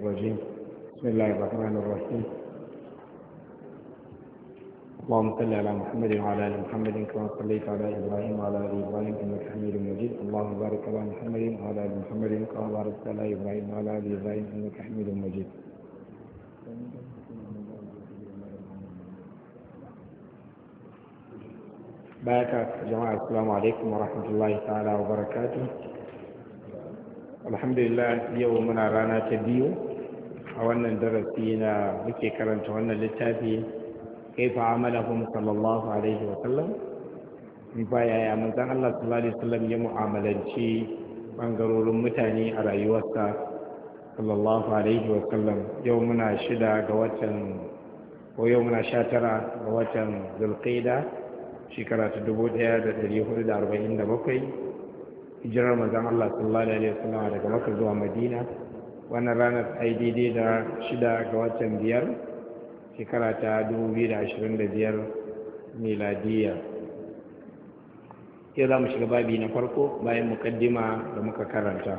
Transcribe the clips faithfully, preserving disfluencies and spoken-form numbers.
الرجيم بسم الله الرحمن الرحيم اللهم صل على محمد وعلى ال محمد كما صليت على ابراهيم وعلى ال ابراهيم انك حميد مجيد اللهم بارك على محمد وعلى ال محمد كما باركت على ابراهيم وعلى ال ابراهيم انك حميد مجيد. بارك جماعة السلام عليكم ورحمة الله تعالى وبركاته. الحمد لله يومنا رانا تبيو أولا درسينا بكي كرنت وانا للتابي كيف عملهم صلى الله عليه وسلم بايا يا منزان الله صلى الله عليه وسلم يمو عملنشي بانقرور متاني على يوسا صلى الله عليه وسلم يومنا شدا قوة ويومنا شاترة قوة ذو القيدة shekara ta dubu ɗaya da ɗari hudu da arba'in da bakwai hijirar manzon Allah sallallahu alaihi wasallam daga Makka zuwa Madina. Wannan ranar ai daidai da shida ga watan biyar shekara ta dubu biyu da ashirin da biyar miladiya. Yau za mu shiga babi na farko bayan mukaddima da muka karanta.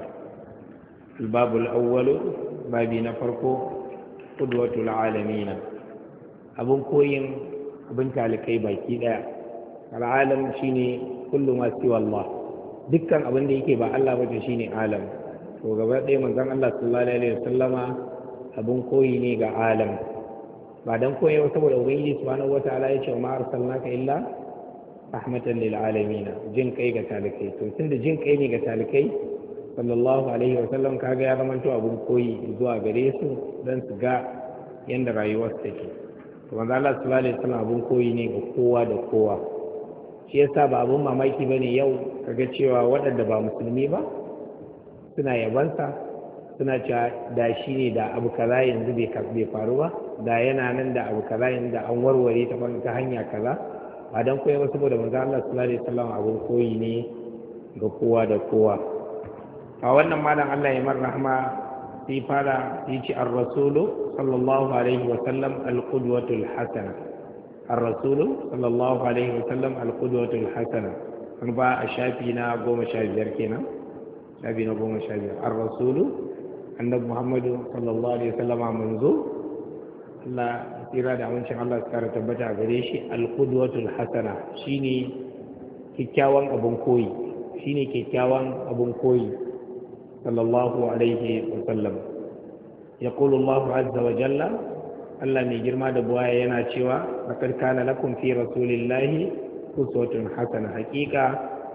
Babul awwalu babi na farko qudwatul alamina, abun koyin abin talikai baki daya. al'alam shine kullu ma siwa Allah, dukkan abin da yake ba Allah ba shine alam. to gaba ɗaya manzon Allah sallallahu alaihi wasallama abun koyi ne ga alam, ba dan koyi ba saboda ubangiji subhanahu wataala ya ce ma arsalnaka illa rahmatan lil alamin, jin kai ga talikai. to tunda jin kai ne ga talikai sallallahu alaihi wasallam kaga ya zama to abun koyi zuwa gare su dan su ga yanda rayuwar take. to manzon Allah sallallahu alaihi wasallam abun koyi ne ga kowa da kowa. shi yasa ba abun mamaki bane yau kaga cewa waɗanda ba musulmi ba suna yabansa, suna cewa da shi ne da abu kaza yanzu bai faru ba, da yana nan da abu kaza yanzu da an warware ta ta hanya kaza. ba dan koyi ba saboda manzo Allah sallallahu alaihi wasallam abun koyi ne ga kowa da kowa. a wannan malam Allah ya mar rahma sai fara yi ci ar-rasulu sallallahu alaihi wasallam al-qudwatul hasana. الرسول صلى الله عليه وسلم القدوة الحسنة. أنا بقى شافينا قوم شافير كنا شافينا قوم شافير. الرسول النبي محمد صلى الله عليه وسلم منذ الله إرادة من شاء الله سكارة تبتع قريشي القدوة الحسنة شيني كيكاوان أبن كوي شيني كيكاوان أبن كوي صلى الله عليه وسلم. يقول الله عز وجل Allah mai girma da buwaya yana cewa laqad kana lakum fi rasulillahi uswatun hasana. Hakika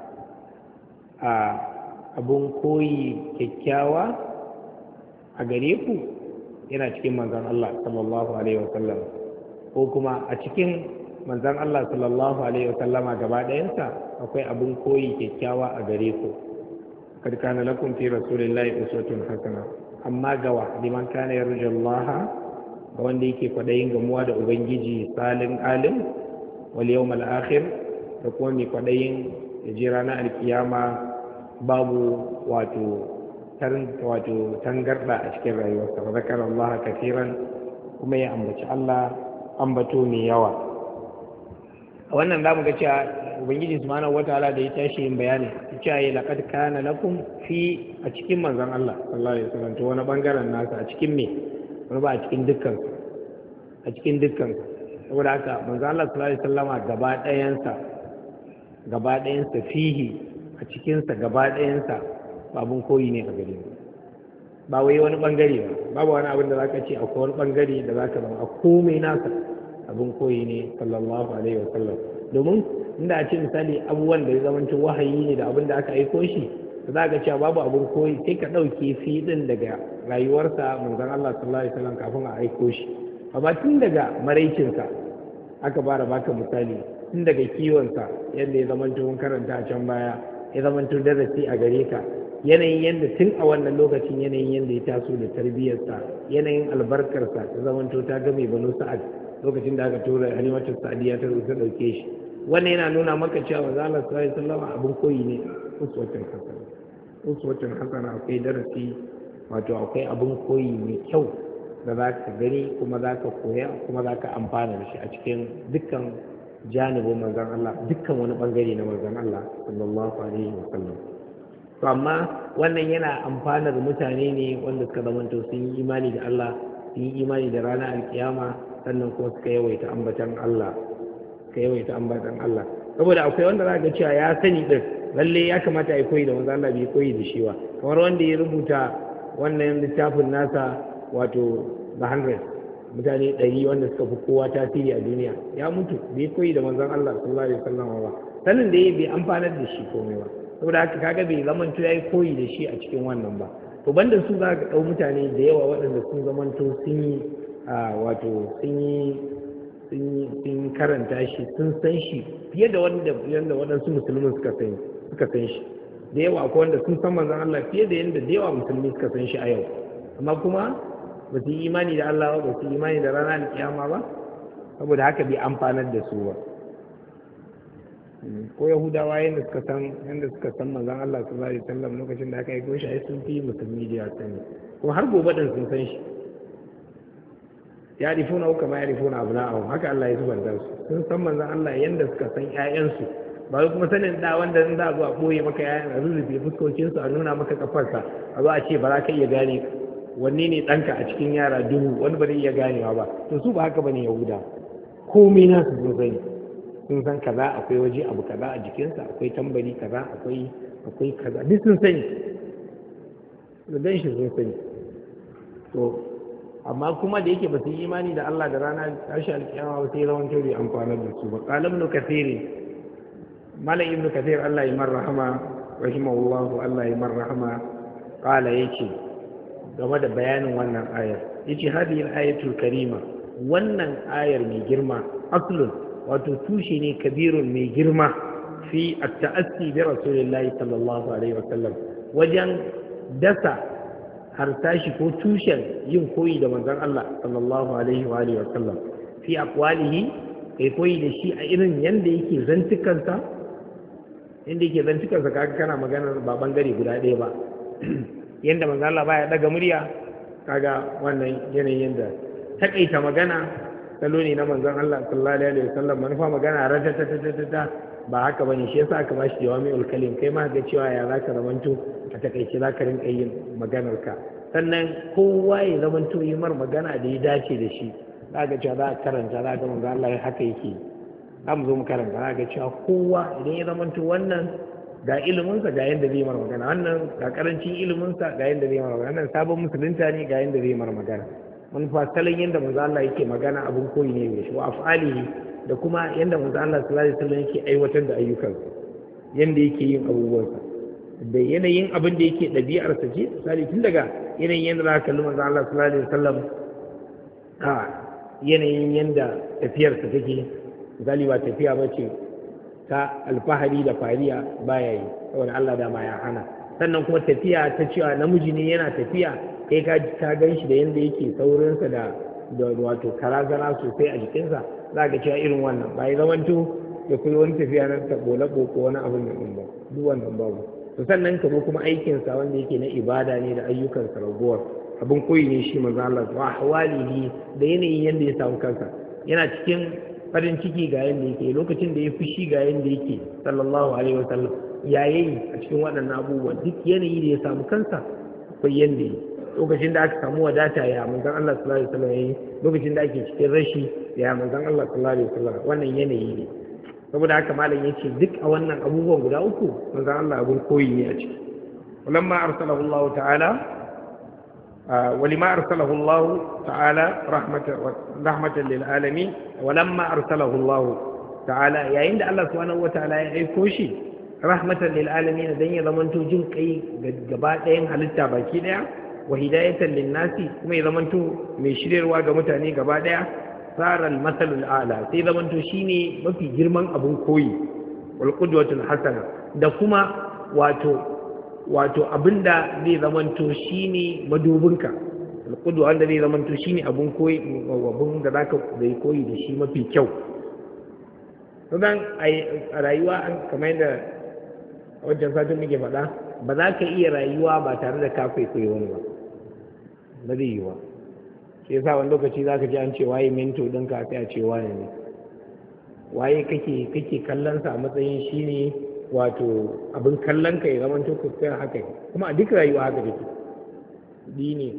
a abun koyi kyakkyawa a gare ku yana cikin manzon Allah sallallahu alaihi wasallam, ko kuma a cikin manzon Allah sallallahu alaihi wasallama gaba ɗayansa akwai abun koyi kyakkyawa a gare ku. laqad kana lakum fi rasulillahi uswatun hasana. amma gawa liman kana yarjullaha, ga wanda yake kwaɗayin gamuwa da ubangiji salin alim wal yawmal akhir, da kuma mai kwaɗayin ya je ranar alkiyama babu wato wato tangarda a cikin rayuwarsa. wa zakara Allah kafiran, kuma ya ambaci Allah ambato mai yawa. a wannan zamu ga cewa ubangiji subhanahu wataala da ya tashi yin bayani cewa ya laqad kana lakum fi, a cikin manzon Allah sallallahu alaihi wasallam, to wani bangaren nasa a cikin me wani ba a cikin dukkan a cikin dukkan saboda haka manzo Allah sallallahu alaihi wasallama gaba ɗayansa gaba ɗayansa fihi, a cikin sa gaba ɗayansa babun koyi ne a gare mu, ba wai wani bangare ba, babu wani abin da zaka ce akwai wani bangare da zaka zama a komai nasa abun koyi ne sallallahu alaihi wasallam. domin inda a ce misali abubuwan da ya zamanto wahayi ne da abin da aka aiko shi, za ka cewa babu abin koyi sai ka ɗauke fiɗin daga rayuwarsa manzon Allah sallallahu alaihi wasallam kafin a aiko shi. amma tun daga maraicinsa aka fara baka misali, tun daga kiwonsa yadda ya zamanto mun karanta a can baya, ya zamanto darasi a gare ka, yanayin yadda tun a wannan lokacin yanayin yadda ya taso da tarbiyyarsa, yanayin albarkarsa ta zamanto ta game banu sa'ad lokacin da aka tura halimatu sa'diya ta ta dauke shi. wannan yana nuna maka cewa manzo Allah sallallahu alaihi wasallam abin koyi ne, uswatun hasana. uswatun hasana akwai darasi, wato akwai abin koyi mai kyau da za ka gani kuma za ka koya kuma za ka amfana da shi a cikin dukkan janibin manzon Allah, dukkan wani bangare na manzon Allah sallallahu alaihi wasallam. to amma wannan yana amfanar mutane ne wanda suka zamanto sun yi imani da Allah, sun yi imani da ranar alkiyama, sannan kuma suka yawaita ambatan Allah suka yawaita ambatan Allah saboda akwai wanda za ga cewa ya sani din lalle ya kamata ya koyi da manzo Allah bai koyi da shi ba, kamar wanda ya rubuta wannan littafin nasa wato the hundred mutane ɗari wanda suka fi kowa tasiri a duniya, ya mutu bai koyi da manzon Allah sallallahu alaihi wasallam ba, sanin da ya bai amfanar da shi komai ba, saboda haka kaga bai zamanto yayi koyi da shi a cikin wannan ba. To banda su za ka ɗau mutane da yawa waɗanda sun zamanto sun yi wato sun yi sun karanta shi sun san shi fiye da wanda yanda waɗansu musulmi suka san suka san shi da yawa, akwai wanda sun san manzon Allah fiye da yanda da yawa musulmi suka san shi a yau, amma kuma ba su yi imani da Allah ba, ba su yi imani da ranar kiyama ba, saboda haka bai amfanar da su ba. Ko Yahudawa yadda suka san yadda suka san manzon Allah sallallahu alaihi wasallam lokacin da aka yi goshi ai sun fi musulmi da ya sani, kuma har gobe din sun san shi. Ya rifuna kama ya rifuna abna'ahum, haka Allah ya zubanta su, sun san manzon Allah yadda suka san ƴaƴansu, ba wai kuma sanin da wanda in za a zo a ɓoye maka ƴaƴan a rurrufe fuskokinsu a nuna maka kafarsa a zo a ce ba za ka iya gane wanne ne ɗanka a cikin yara duhu, wani ba zai iya ganewa ba. To su ba haka bane Yahuda, komai nasu sun sani, sun san kaza akwai waje abu kaza a jikinsa, akwai tambari kaza, akwai akwai kaza, duk sun sani da dan shi sun sani. To amma kuma da yake ba su yi imani da Allah da rana tashi alkiyama ba sai rawan bai amfana da su ba. Qala ibn Kathir, Malam ibn Kathir Allah ya marhama rahimahullahu, Allah ya marhama, qala yace game da bayanin wannan ayar, yace hadhihi al-ayatul karima, wannan ayar mai girma, aslun wato tushe ne kabirun mai girma fi at-ta'assi bi rasulillahi sallallahu alaihi wasallam, wajen dasa harsashi ko tushen yin koyi da manzon Allah sallallahu alaihi wa alihi wasallam, fi aqwalihi kai koyi da shi a irin yanda yake zantukansa, inda yake zantukansa kaga kana maganar ba bangare guda ɗaya ba yanda manzon Allah baya daga murya, kaga wannan yanayin yanda takaita magana salo ne na manzon Allah sallallahu alaihi wasallam, manufa magana ratatatata ba haka bane, shi yasa aka bashi jawami'ul kalim, kai ma ga cewa ya zaka zamanto a takaice zaka rinka yin maganar ka, sannan kowa ya zamanto yi mar magana da ya dace da shi. Za ga cewa za a karanta, za ga manzon Allah haka yake, za mu zo mu karanta, za ga cewa kowa idan ya zamanto wannan ga iliminsa ga yanda zai mar magana, wannan ga karancin iliminsa ga yanda zai mar magana, wannan sabon musulunta ne ga yanda zai mar magana. Manufa salon yadda manzo Allah yake magana abin koyi ne mai shi, wa af'alihi, da kuma yadda manzo Allah sallallahu alaihi wasallam yake aiwatar da ayyukansa, yadda yake yin abubuwansa, da yanayin abin da yake ɗabi'arsa ce, misali tun daga yanayin yadda za ka kalli manzo Allah sallallahu alaihi wasallam a yanayin yadda tafiyarsa take, misali ba tafiya ba ce ta alfahari da fariya baya yi, saboda Allah dama ya hana. Sannan kuma tafiya ta cewa namiji ne yana tafiya, kai ka ka gan shi da yanda yake saurinsa da da wato karazana sosai a jikinsa, za ka cewa irin wannan ba ya zamanto da kuma wani tafiya na taɓo ko wani abin da ɗin ba, duk wannan babu. To sannan ka zo kuma aikinsa wanda yake na ibada ne da ayyukansa ragowar abin koyi ne shi manzo Allah, wa ahwalihi, da yanayin yanda ya samu kansa, yana cikin farin ciki ga yanda yake, lokacin da ya fushi ga yanda yake sallallahu alaihi wasallam, ya yayi a cikin waɗannan abubuwan, duk yanayi da ya samu kansa akwai yanda yi. Lokacin da aka samu wadata ya manzon Allah sallallahu alaihi wasallam yayi, lokacin da ake cikin rashi ya manzon Allah sallallahu alaihi wasallam, wannan yanayi ne. Saboda haka malam yace duk a wannan abubuwan guda uku manzon Allah abun koyi ne a ciki. Walamma arsalahu Allah ta'ala ولما أرسله الله تعالى رحمة رحمة للعالمين ولما أرسله الله تعالى يا عند الله سبحانه وتعالى يكوشي رحمة للعالمين دنيا ضمنتو جن كي جبائن هلتا باكي ديا وهداية للناس كما ضمنتو مشرير واجا متاني جبا ديا صار المثل الأعلى سي ضمنتو شيني ما في جرمان أبو كوي والقدوة الحسنة da kuma wato wato abinda zai zamanto shine madubinka, alƙudu wanda zai zamanto shine abun koyi, abun da zaka zai koyi da shi mafi kyau. Sannan a rayuwa kamar yadda wajen satin muke faɗa, ba za ka iya rayuwa ba tare da ka kwaikwayi wani ba, ba zai yi ba. Shi yasa wani lokaci za ka ji an ce waye mento ɗinka sai a ce wane ne, waye kake kake kallon sa a matsayin shine wato abin kallon ka ya zama to kai haka kuma a duk rayuwa haka take dini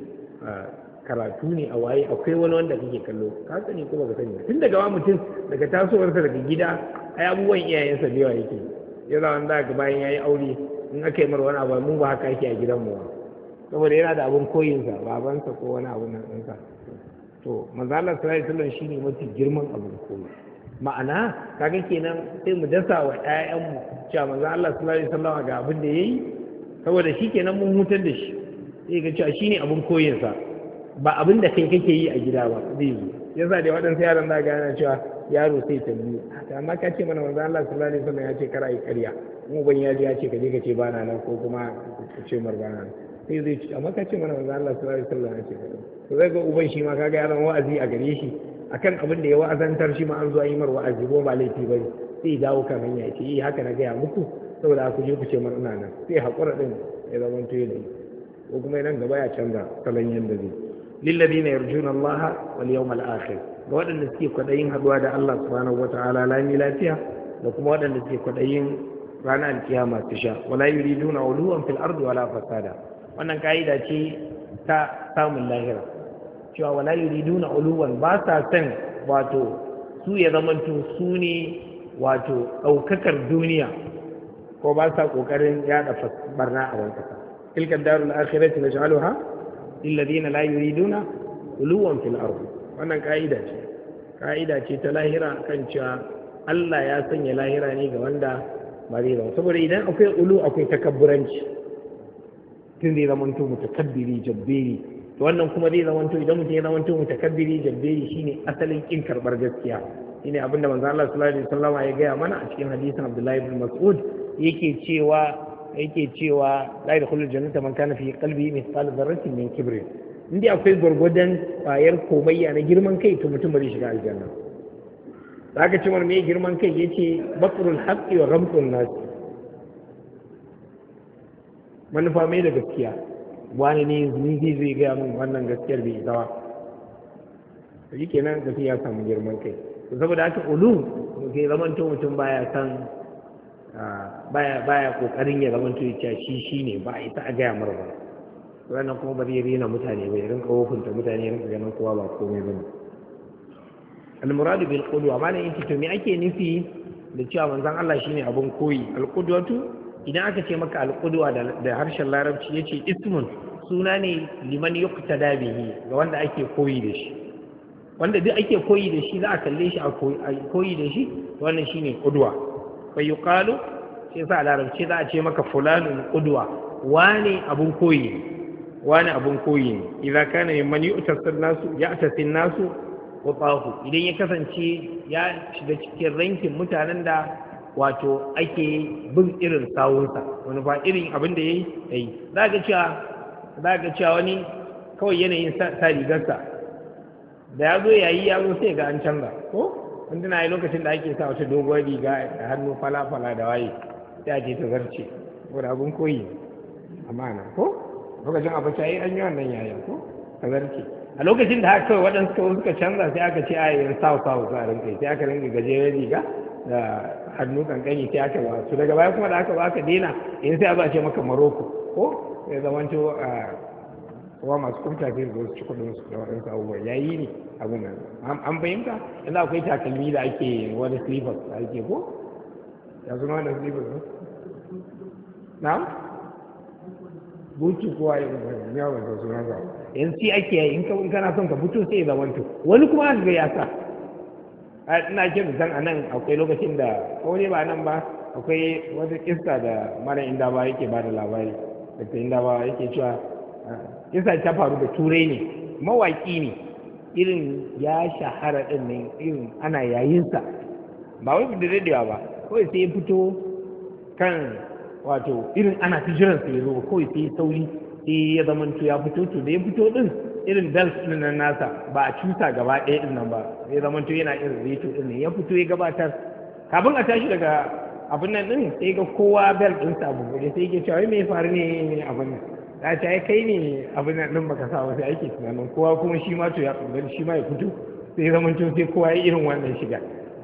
karatu ne a waye akwai wani wanda kake kallo ka sani ko baka sani tun daga wa mutum daga tasowarsa daga gida ai abubuwan iyayensa da yawa yake ya za wanda ga bayan yayi aure in aka yi mar wani abu mu ba haka yake a gidan mu saboda yana da abin koyinsa babansa ko wani abu nan ɗinsa to manzo Allah sallallahu alaihi wasallam shine mafi girman abin koyi ma'ana kaga kenan sai mu dasa wa ƴaƴanmu cewa manzo Allah sallallahu alaihi wasallam ga abin da yayi saboda shi kenan mun hutar da shi sai ga cewa shine abin koyinsa ba abin da kai kake yi a gida ba zai yi yasa da waɗansu yaran za ga yana cewa yaro sai tambaye amma ka ce mana manzo Allah sallallahu alaihi wasallam ya ce kar ai ƙarya mu ban ya ji ya ce ka je ka ce bana nan ko kuma ka ce mar bana nan sai zai ce amma ka ce mana manzo Allah sallallahu alaihi wasallam ya ce to zai ga uban shi ma kaga yaran wa'azi a gare shi akan abin da ya wa'azantar shi ma an zo an yi mar wa'azi ko ba laifi bane sai dawo kan hanya ya ce eh haka na gaya muku saboda ku je ku ce mar ina nan sai hakura din ya zama to yana ko kuma nan gaba ya canza salon yanda zai lilladina yarjuna Allah wal yawmal akhir ga waɗanda suke kwadayin haduwa da Allah subhanahu wataala lami lafiya da kuma waɗanda suke kwadayin ranar alkiyama su sha wala yuriduna uluwan fil ardi wala fasada wannan kaida ce ta samun lahira cewa wala yuriduna uluwan ba sa san wato su ya zamanto su ne wato ɗaukakar duniya ko ba sa ƙoƙarin yaɗa barna a wani ƙasa tilka darul akhirati naj'aluha lil ladina la yuriduna uluwan fil ardi wannan ka'ida ce ka'ida ce ta lahira kan cewa Allah ya sanya lahira ne ga wanda ba zai zama saboda idan akwai ulu akwai takabburanci tun zai zama to mutakabbiri jabbiri to wannan kuma zai zama to idan mutum ya zama to mutakabbiri jabbiri shine asalin kin karbar gaskiya shine abinda manzo Allah sallallahu alaihi wasallam ya gaya mana a cikin hadisin Abdullah ibn Mas'ud yake cewa yake cewa la yadkhulul jannata man kana fi qalbihi mithqal dharratin min kibrin indai akwai gurgudan bayar komayya na girman kai to mutum bai shiga aljanna zaka ce mar me girman kai yace bakrul haqqi wa ramtun nas manufa mai da gaskiya wani ne ni zai gaya min wannan gaskiyar bai zawa to kenan gaskiya ya samu girman kai saboda haka ulu ke zamanto mutum baya san baya baya kokarin ya zamanto ya shi shine ba a ita a gaya mar ba wannan kuma ba zai rena mutane ba ya rinka wofinta mutane ya rinka ganin kowa ba komai bane al-muradu bil qudwa amma ne yake to me ake nufi da cewa manzon Allah shine abun koyi al-qudwatu idan aka ce maka al-qudwa da harshen larabci yace ismun suna ne liman yuqtada bihi ga wanda ake koyi da shi wanda duk ake koyi da shi za a kalle shi a koyi da shi wannan shine qudwa fa yuqalu sai sa larabci za a ce maka fulanun qudwa wani abun koyi wani abun koyi ne idan kana mimman yu'tasir nasu ya'tasir nasu wa tahu idan ya kasance ya shiga cikin rankin mutanen da wato ake bin irin sawunsa wani ba irin abin da yayi yayi za ga cewa za ga cewa wani kawai yanayin sa rigarsa da ya zo yayi ya zo sai ga an canza ko wanda na yi lokacin da ake sa wata doguwar riga da hannu fala-fala da waye sai ake ta zarce ko da abin koyi amana ko lokacin abu ta yi an yi wannan yayin ko ta zarce a lokacin da haka kawai waɗansu kawai suka canza sai aka ce a yi sawu sawu sa rinkai sai aka rinka gajeren riga da hannu kankani sai aka ba su daga baya kuma da aka ba aka daina in sai a zo a ce maka maroko ko ya zamanto a kuma masu kumta sai su ci kudin su da waɗansu abubuwa ya yi ne abin nan an fahimta yanzu akwai takalmi da ake wani slippers da ake ko ya zama wani slippers ne na butu kowa ya zama ya wanda suna za yanzu shi ake yi in kana son ka butu sai ya zamanto wani kuma aka ga ya sa ina ce musan a nan akwai lokacin da ko ne ba nan ba akwai wata kista da mara inda ba yake ba da labari da ta inda ba yake cewa kisa ta faru da turai ne mawaƙi ne irin ya shahara ɗin ne irin ana yayinsa ba wai da daɗewa ba kawai sai ya fito kan wato irin ana ta jiran sa ya zo kawai sai sauri sai ya zamanto ya fito to da ya fito ɗin irin dance ɗin nan nasa ba a cuta gaba ɗaya ɗin nan ba ya zamanto yana irin reto ɗin ne ya fito ya gabatar kafin a tashi daga abin nan ɗin sai ga kowa bel ɗinsa a bubuɗe sai ya cewa me ya faru ne abin nan da ta yi kai ne abin nan ɗin baka sa wasu ake tunanin kowa kuma shi ma to ya tsoron shi ma ya fito sai ya zamanto sai kowa ya irin wannan shiga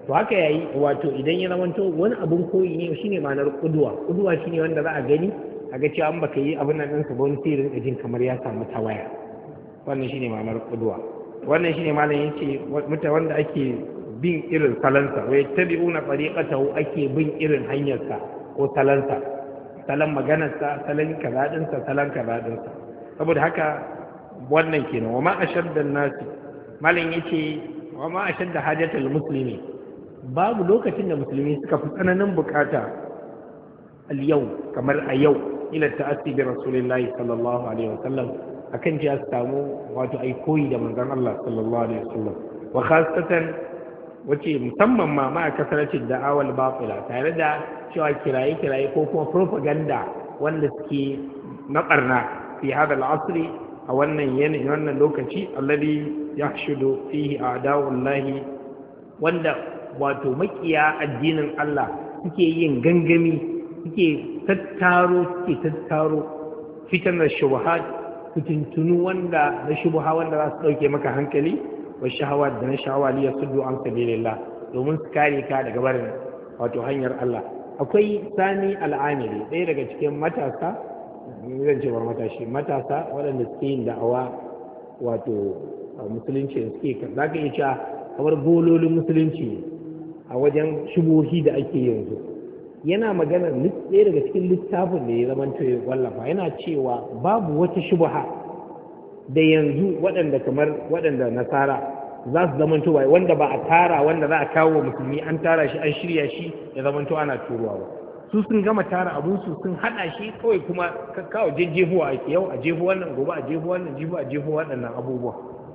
to haka yayi wato idan ya zamanto wani abun koyi ne shine ma'anar kudwa kudwa shine wanda za a gani a ga cewa an baka yi abin nan ɗinsa ba wani sai rinka jin kamar ya samu tawaya wannan shine ma'anar kudwa wannan shine malam yace muta wanda ake bin irin salansa wai tabi'una tariqatahu ake bin irin hanyarsa ko salansa salan maganarsa salan kaza dinsa salan kaza dinsa saboda haka wannan kenan wa ma ashadda an-nasi malam yace wa ma ashadda hajatal muslimi babu lokacin da musulmi suka fi tsananin bukata al-yau kamar a yau ila ta'assi bi rasulillahi sallallahu alaihi wasallam akan ji su samu wato ai koyi da manzon Allah sallallahu alaihi wasallam wa khasatan wace musamman ma ma kasaratin da'awal batila tare da cewa kiraye kiraye ko kuma propaganda wanda suke na barna fi hada al-asri a wannan yanayi wannan lokaci alladhi yahshudu fihi a'da'ullahi wanda wato makiya addinin Allah suke yin gangami suke tattaro suke tattaro fitar da shubuhat fitintunu wanda na shubuha wanda za su dauke maka hankali wa shahawa da na shahawa liya suddu an sabilillah domin su kare ka daga barin wato hanyar Allah akwai sani al'amiri ɗaya daga cikin matasa zan ce matashi matasa waɗanda suke yin da'awa wato musulunci suke za ka iya cewa kamar bololin musulunci a wajen shubuhi da ake yanzu yana magana ɗaya daga cikin littafin da ya zama ya wallafa yana cewa babu wata shubuha da yanzu waɗanda kamar waɗanda nasara za su zama towa wanda ba a tara wanda za a kawo musulmi an tara shi an shirya shi ya zama to ana turuwa ba su sun gama tara abunsu sun haɗa shi kawai kuma kawo jejjefuwa ake yau a jefu wannan gobe a jefu wannan jifu a jefu waɗannan abubuwa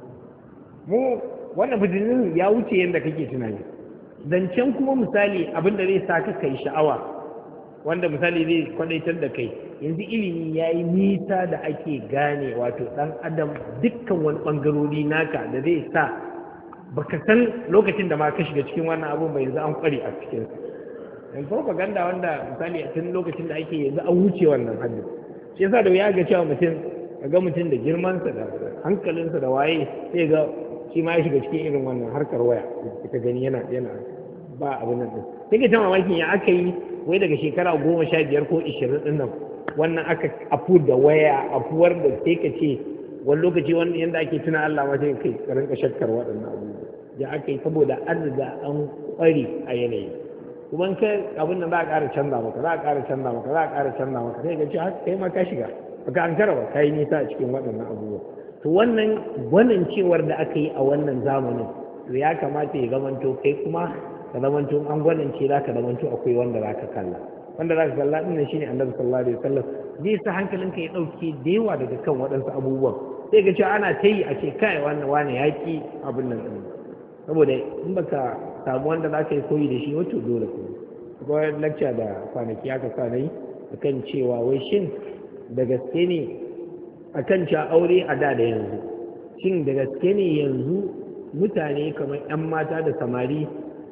mu wannan fitinin ya wuce yadda kake tunani zancen kuma misali abin da zai sa ka kai sha'awa wanda misali zai kwadaitar da kai yanzu ilimi ya yi nisa da ake gane wato ɗan adam dukkan wani ɓangarori naka da zai sa baka san lokacin da ma ka shiga cikin wannan abun ba yanzu an kware a cikin yan propaganda wanda misali a tun lokacin da ake yanzu an wuce wannan haddin shi yasa da ya ga cewa mutum ga mutum da girmansa da hankalinsa da waye sai ga shi ma ya shiga cikin irin wannan harkar waya ita gani yana yana ba abin nan din sai ka ta mamakin ya aka yi wai daga shekara goma sha biyar ko ishirin din nan wannan aka afu da waya afuwar da sai ka ce wani lokaci wani yanda ake tuna Allah ma sai kai ka rinka shakkar waɗannan abubuwa ya aka yi saboda an riga an kware a yanayi kuma in kai abin nan za a ƙara canza maka za a ƙara canza maka za a ƙara canza maka sai ka ce haka kai ma ka shiga baka an kara ba ka yi nisa a cikin waɗannan abubuwa to wannan gwanin cewar da aka yi a wannan zamanin to ya kamata ya zamanto kai kuma ka zamanto an gwanin ce za ka zamanto akwai wanda za ka kalla wanda za ka kalla ɗin nan shine annabi sallallahu alaihi wasallam zai sa hankalinka ya ɗauke da yawa daga kan waɗansu abubuwan sai ga cewa ana ta yi a ce kai wannan wani ya ƙi abin nan ɗin saboda in baka samu wanda za ka yi koyi da shi wato dole ko akwai lecture da kwanaki aka sa na yi akan cewa wai shin da gaske ne akan cewa aure a da da yanzu shin da gaske ne yanzu mutane kamar 'yan mata da samari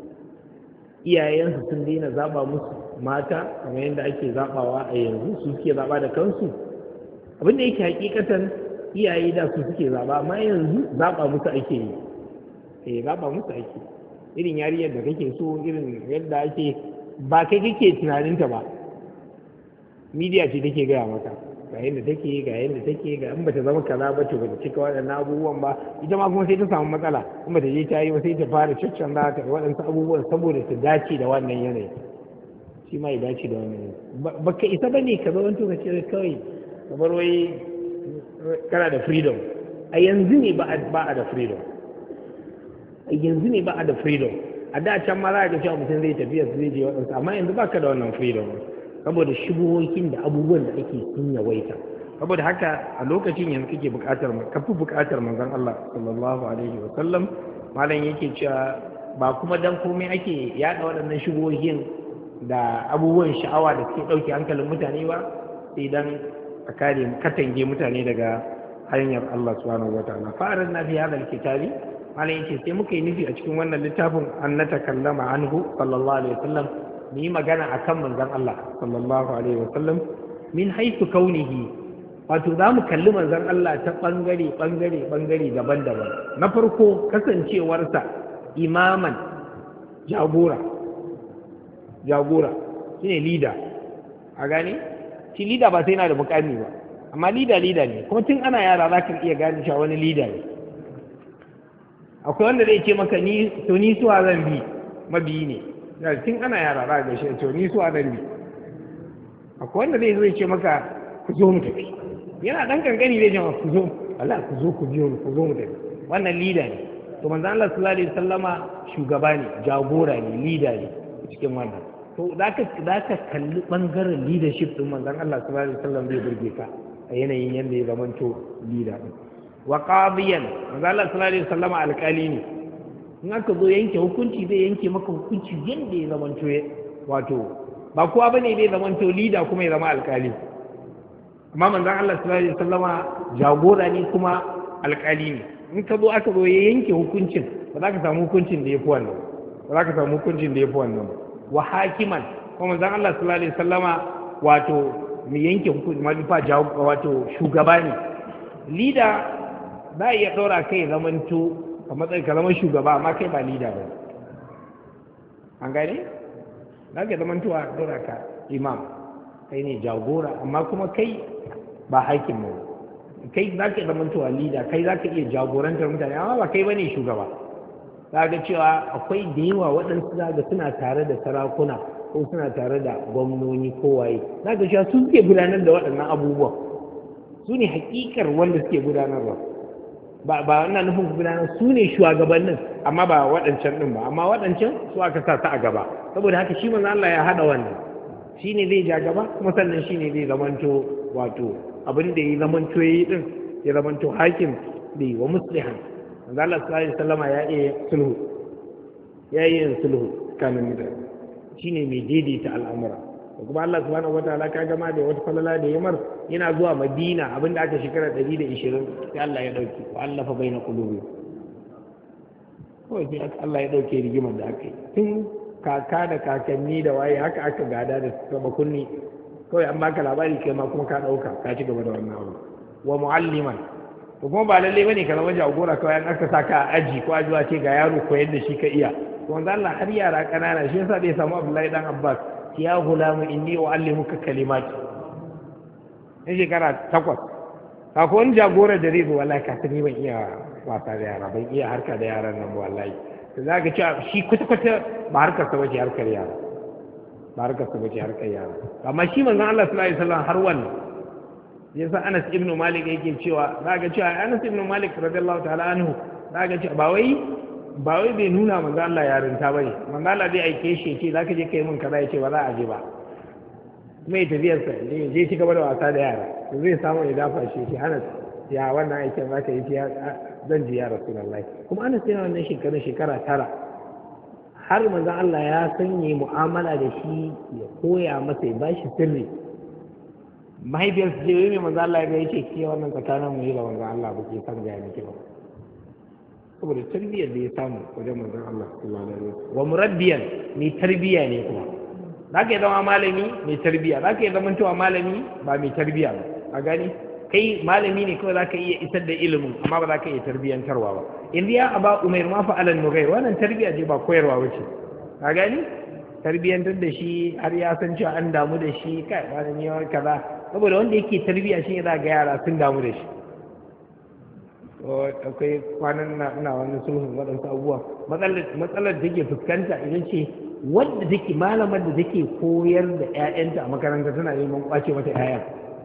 iyayensu sun daina zaba musu mata kamar yadda ake zabawa a yanzu su suke zaba da kansu abin da yake hakikatan iyaye da su suke zaba amma yanzu zaba musu ake yi eh zaba musu ake irin yariyar da kake so irin yadda ake ba kai kake tunaninta ba media ce take gaya maka ga yadda take ga yadda take ga in bata zama kaza ba to bata cika waɗannan abubuwan ba ita ma kuma sai ta samu matsala in bata je ta yi ba sai ta fara caccan za ta waɗansu abubuwan saboda ta dace da wannan yanayi shi ma ya dace da wannan yanayi baka isa ba ne ka zo wanto ka ce kawai kamar wai kana da freedom a yanzu ne ba a da freedom a yanzu ne ba a da freedom a da can ma za a ga cewa mutum zai tafiya su zai je waɗansu amma yanzu baka da wannan freedom saboda shubuhokin da abubuwan da ake sun yawaita saboda haka a lokacin yanzu kake buƙatar kafi buƙatar manzon Allah sallallahu alaihi wa sallam malam yake cewa ba kuma dan komai ake yada waɗannan shubuhokin da abubuwan sha'awa da suke ɗauke hankalin mutane ba sai dan a kare katange mutane daga hanyar Allah subhanahu wa ta'ala fa'aran na fi hadal kitabi malam yake sai muka yi nufi a cikin wannan littafin an na takallama anhu sallallahu alaihi wa sallam mu yi magana a kan manzan Allah sallallahu alaihi wasallam min haifu kaunihi wato za mu kalli manzan Allah ta ɓangare ɓangare ɓangare daban-daban na farko kasancewarsa imaman jagora jagora shine leader a gane shi leader ba sai yana da mukami ba amma leader leader ne kuma tun ana yara za ka iya gane cewa wani leader ne akwai wanda zai ce maka ni to ni suwa zan bi mabiyi ne tun ana yara za ka ga to ni suwa zan bi akwai wanda zai zo ya ce maka ku zo mu tafi yana dan kankani zai ce maka ku zo Allah ku zo ku biyo ku zo mu tafi wannan leader ne to manzo Allah sallallahu alaihi wasallama shugaba ne jagora ne leader ne cikin wannan to zaka zaka kalli bangaren leadership din manzo Allah sallallahu alaihi wasallam zai burge ka a yanayin yanda ya zamanto leader din wa qadiyan manzo Allah sallallahu alaihi wasallama alƙali ne in aka zo yanke hukunci zai yanke maka hukunci yanda ya zamanto wato ba kowa bane zai zamanto leader kuma ya zama alƙali amma manzo Allah sallallahu alaihi wasallama jagora ne kuma alƙali ne in ka zo aka zo ya yanke hukuncin ba za ka samu hukuncin da ya fi wannan ba za ka samu hukuncin da ya fi wannan wa hakiman kuma manzon Allah sallallahu alaihi wasallama wato mai yanke hukunci manufa wato shugaba ne leader ba ya ɗora kai zamanto a matsayin ka zama shugaba amma kai ba leader ba an gane za ka zamanto a ɗora ka imam kai ne jagora amma kuma kai ba hakim ba kai za ka zama cewa leader kai za ka iya jagorantar mutane amma ba kai bane shugaba za ga cewa akwai da yawa waɗansu za ga suna tare da sarakuna ko suna tare da gwamnoni ko waye za ga cewa su suke gudanar da waɗannan abubuwan su ne hakikar wanda suke gudanarwa ba ba wannan nufin gudanar su ne shugabannin amma ba waɗancan ɗin ba amma waɗancan su aka sa su a gaba saboda haka shi manzo Allah ya haɗa wannan shi ne zai ja gaba kuma sannan shi ne zai zamanto wato abin da ya zamanto ya yi din ya zamanto hakim da wa muslihan manzo Allah sallallahu alaihi wasallama ya iya sulhu ya iya sulhu kanin mutane shine mai daidaita al'amura kuma Allah subhanahu wataala ka gama da wata falala da yamar yana zuwa Madina abin da aka shekara ɗari da ishirin sai Allah ya dauki wa allafa baina qulubi ko sai Allah ya dauke rigimar da aka yi tun kaka da kakanni da waye haka aka gada da saba kunni kawai an baka labari kai ma kuma ka dauka ka ci gaba da wannan abu wa mualliman to kuma ba lalle bane ka zama jagora kawai an aka saka a aji ko ajuwa ce ga yaro koyar da shi ka iya to wanda Allah har yara kanana shi yasa zai samu Abdullahi dan Abbas ya gulamu inni uallimuka kalimati ne shekara takwas ka ko wani jagora da zai zo wallahi ka sani ban iya wasa da yara ban iya harka da yaran nan wallahi to zaka ci shi kwata kwata ba harkar sa bace harkar yara ba harkar sa bace harkar yara amma shi manzon Allah sallallahu alaihi wasallam har wannan yasa Anas ibn Malik yake cewa zaka cewa Anas ibn Malik radiyallahu ta'ala anhu zaka cewa ba wai ba wai bai nuna manzo Allah yarinta bane manzo Allah zai aike shi ce zaka je kai mun kaza yace ba za a je ba mai tafiyar sa je je ci gaba da wasa da yara to zai samu ya dafa shi ce Anas ya wannan aikin zaka yi ya zan ji ya Rasulullahi kuma Anas yana wannan shekara shekara tara har manzo Allah ya sanye mu'amala da shi ya koya masa ya bashi sirri mahaifiyar su ce wai mai manzo Allah ya ce ke wannan tsakanin mu yi da manzo Allah ba ke san ga miki ba saboda tarbiyyar da ya samu wajen manzon Allah sallallahu alaihi wasallam wa murabbiyan mai tarbiyya ne kuma zaka yi zama malami mai tarbiyya zaka yi zama cewa malami ba mai tarbiyya ba a gani kai malami ne kawai zaka iya isar da ilimin amma ba zaka iya tarbiyyantarwa ba indiya aba umair ma fa alal nughair wannan tarbiyya ce ba koyarwa bace a gani tarbiyyantar da shi har ya san cewa an damu da shi kai malami ya kaza saboda wanda yake tarbiyya shi ne za ga yara sun damu da shi akwai kwanan na ina wani sulhun waɗansu abubuwa matsalar da take fuskanta idan ce wadda take malamar da take koyar da 'ya'yanta a makaranta tana neman kwace mata 'ya'ya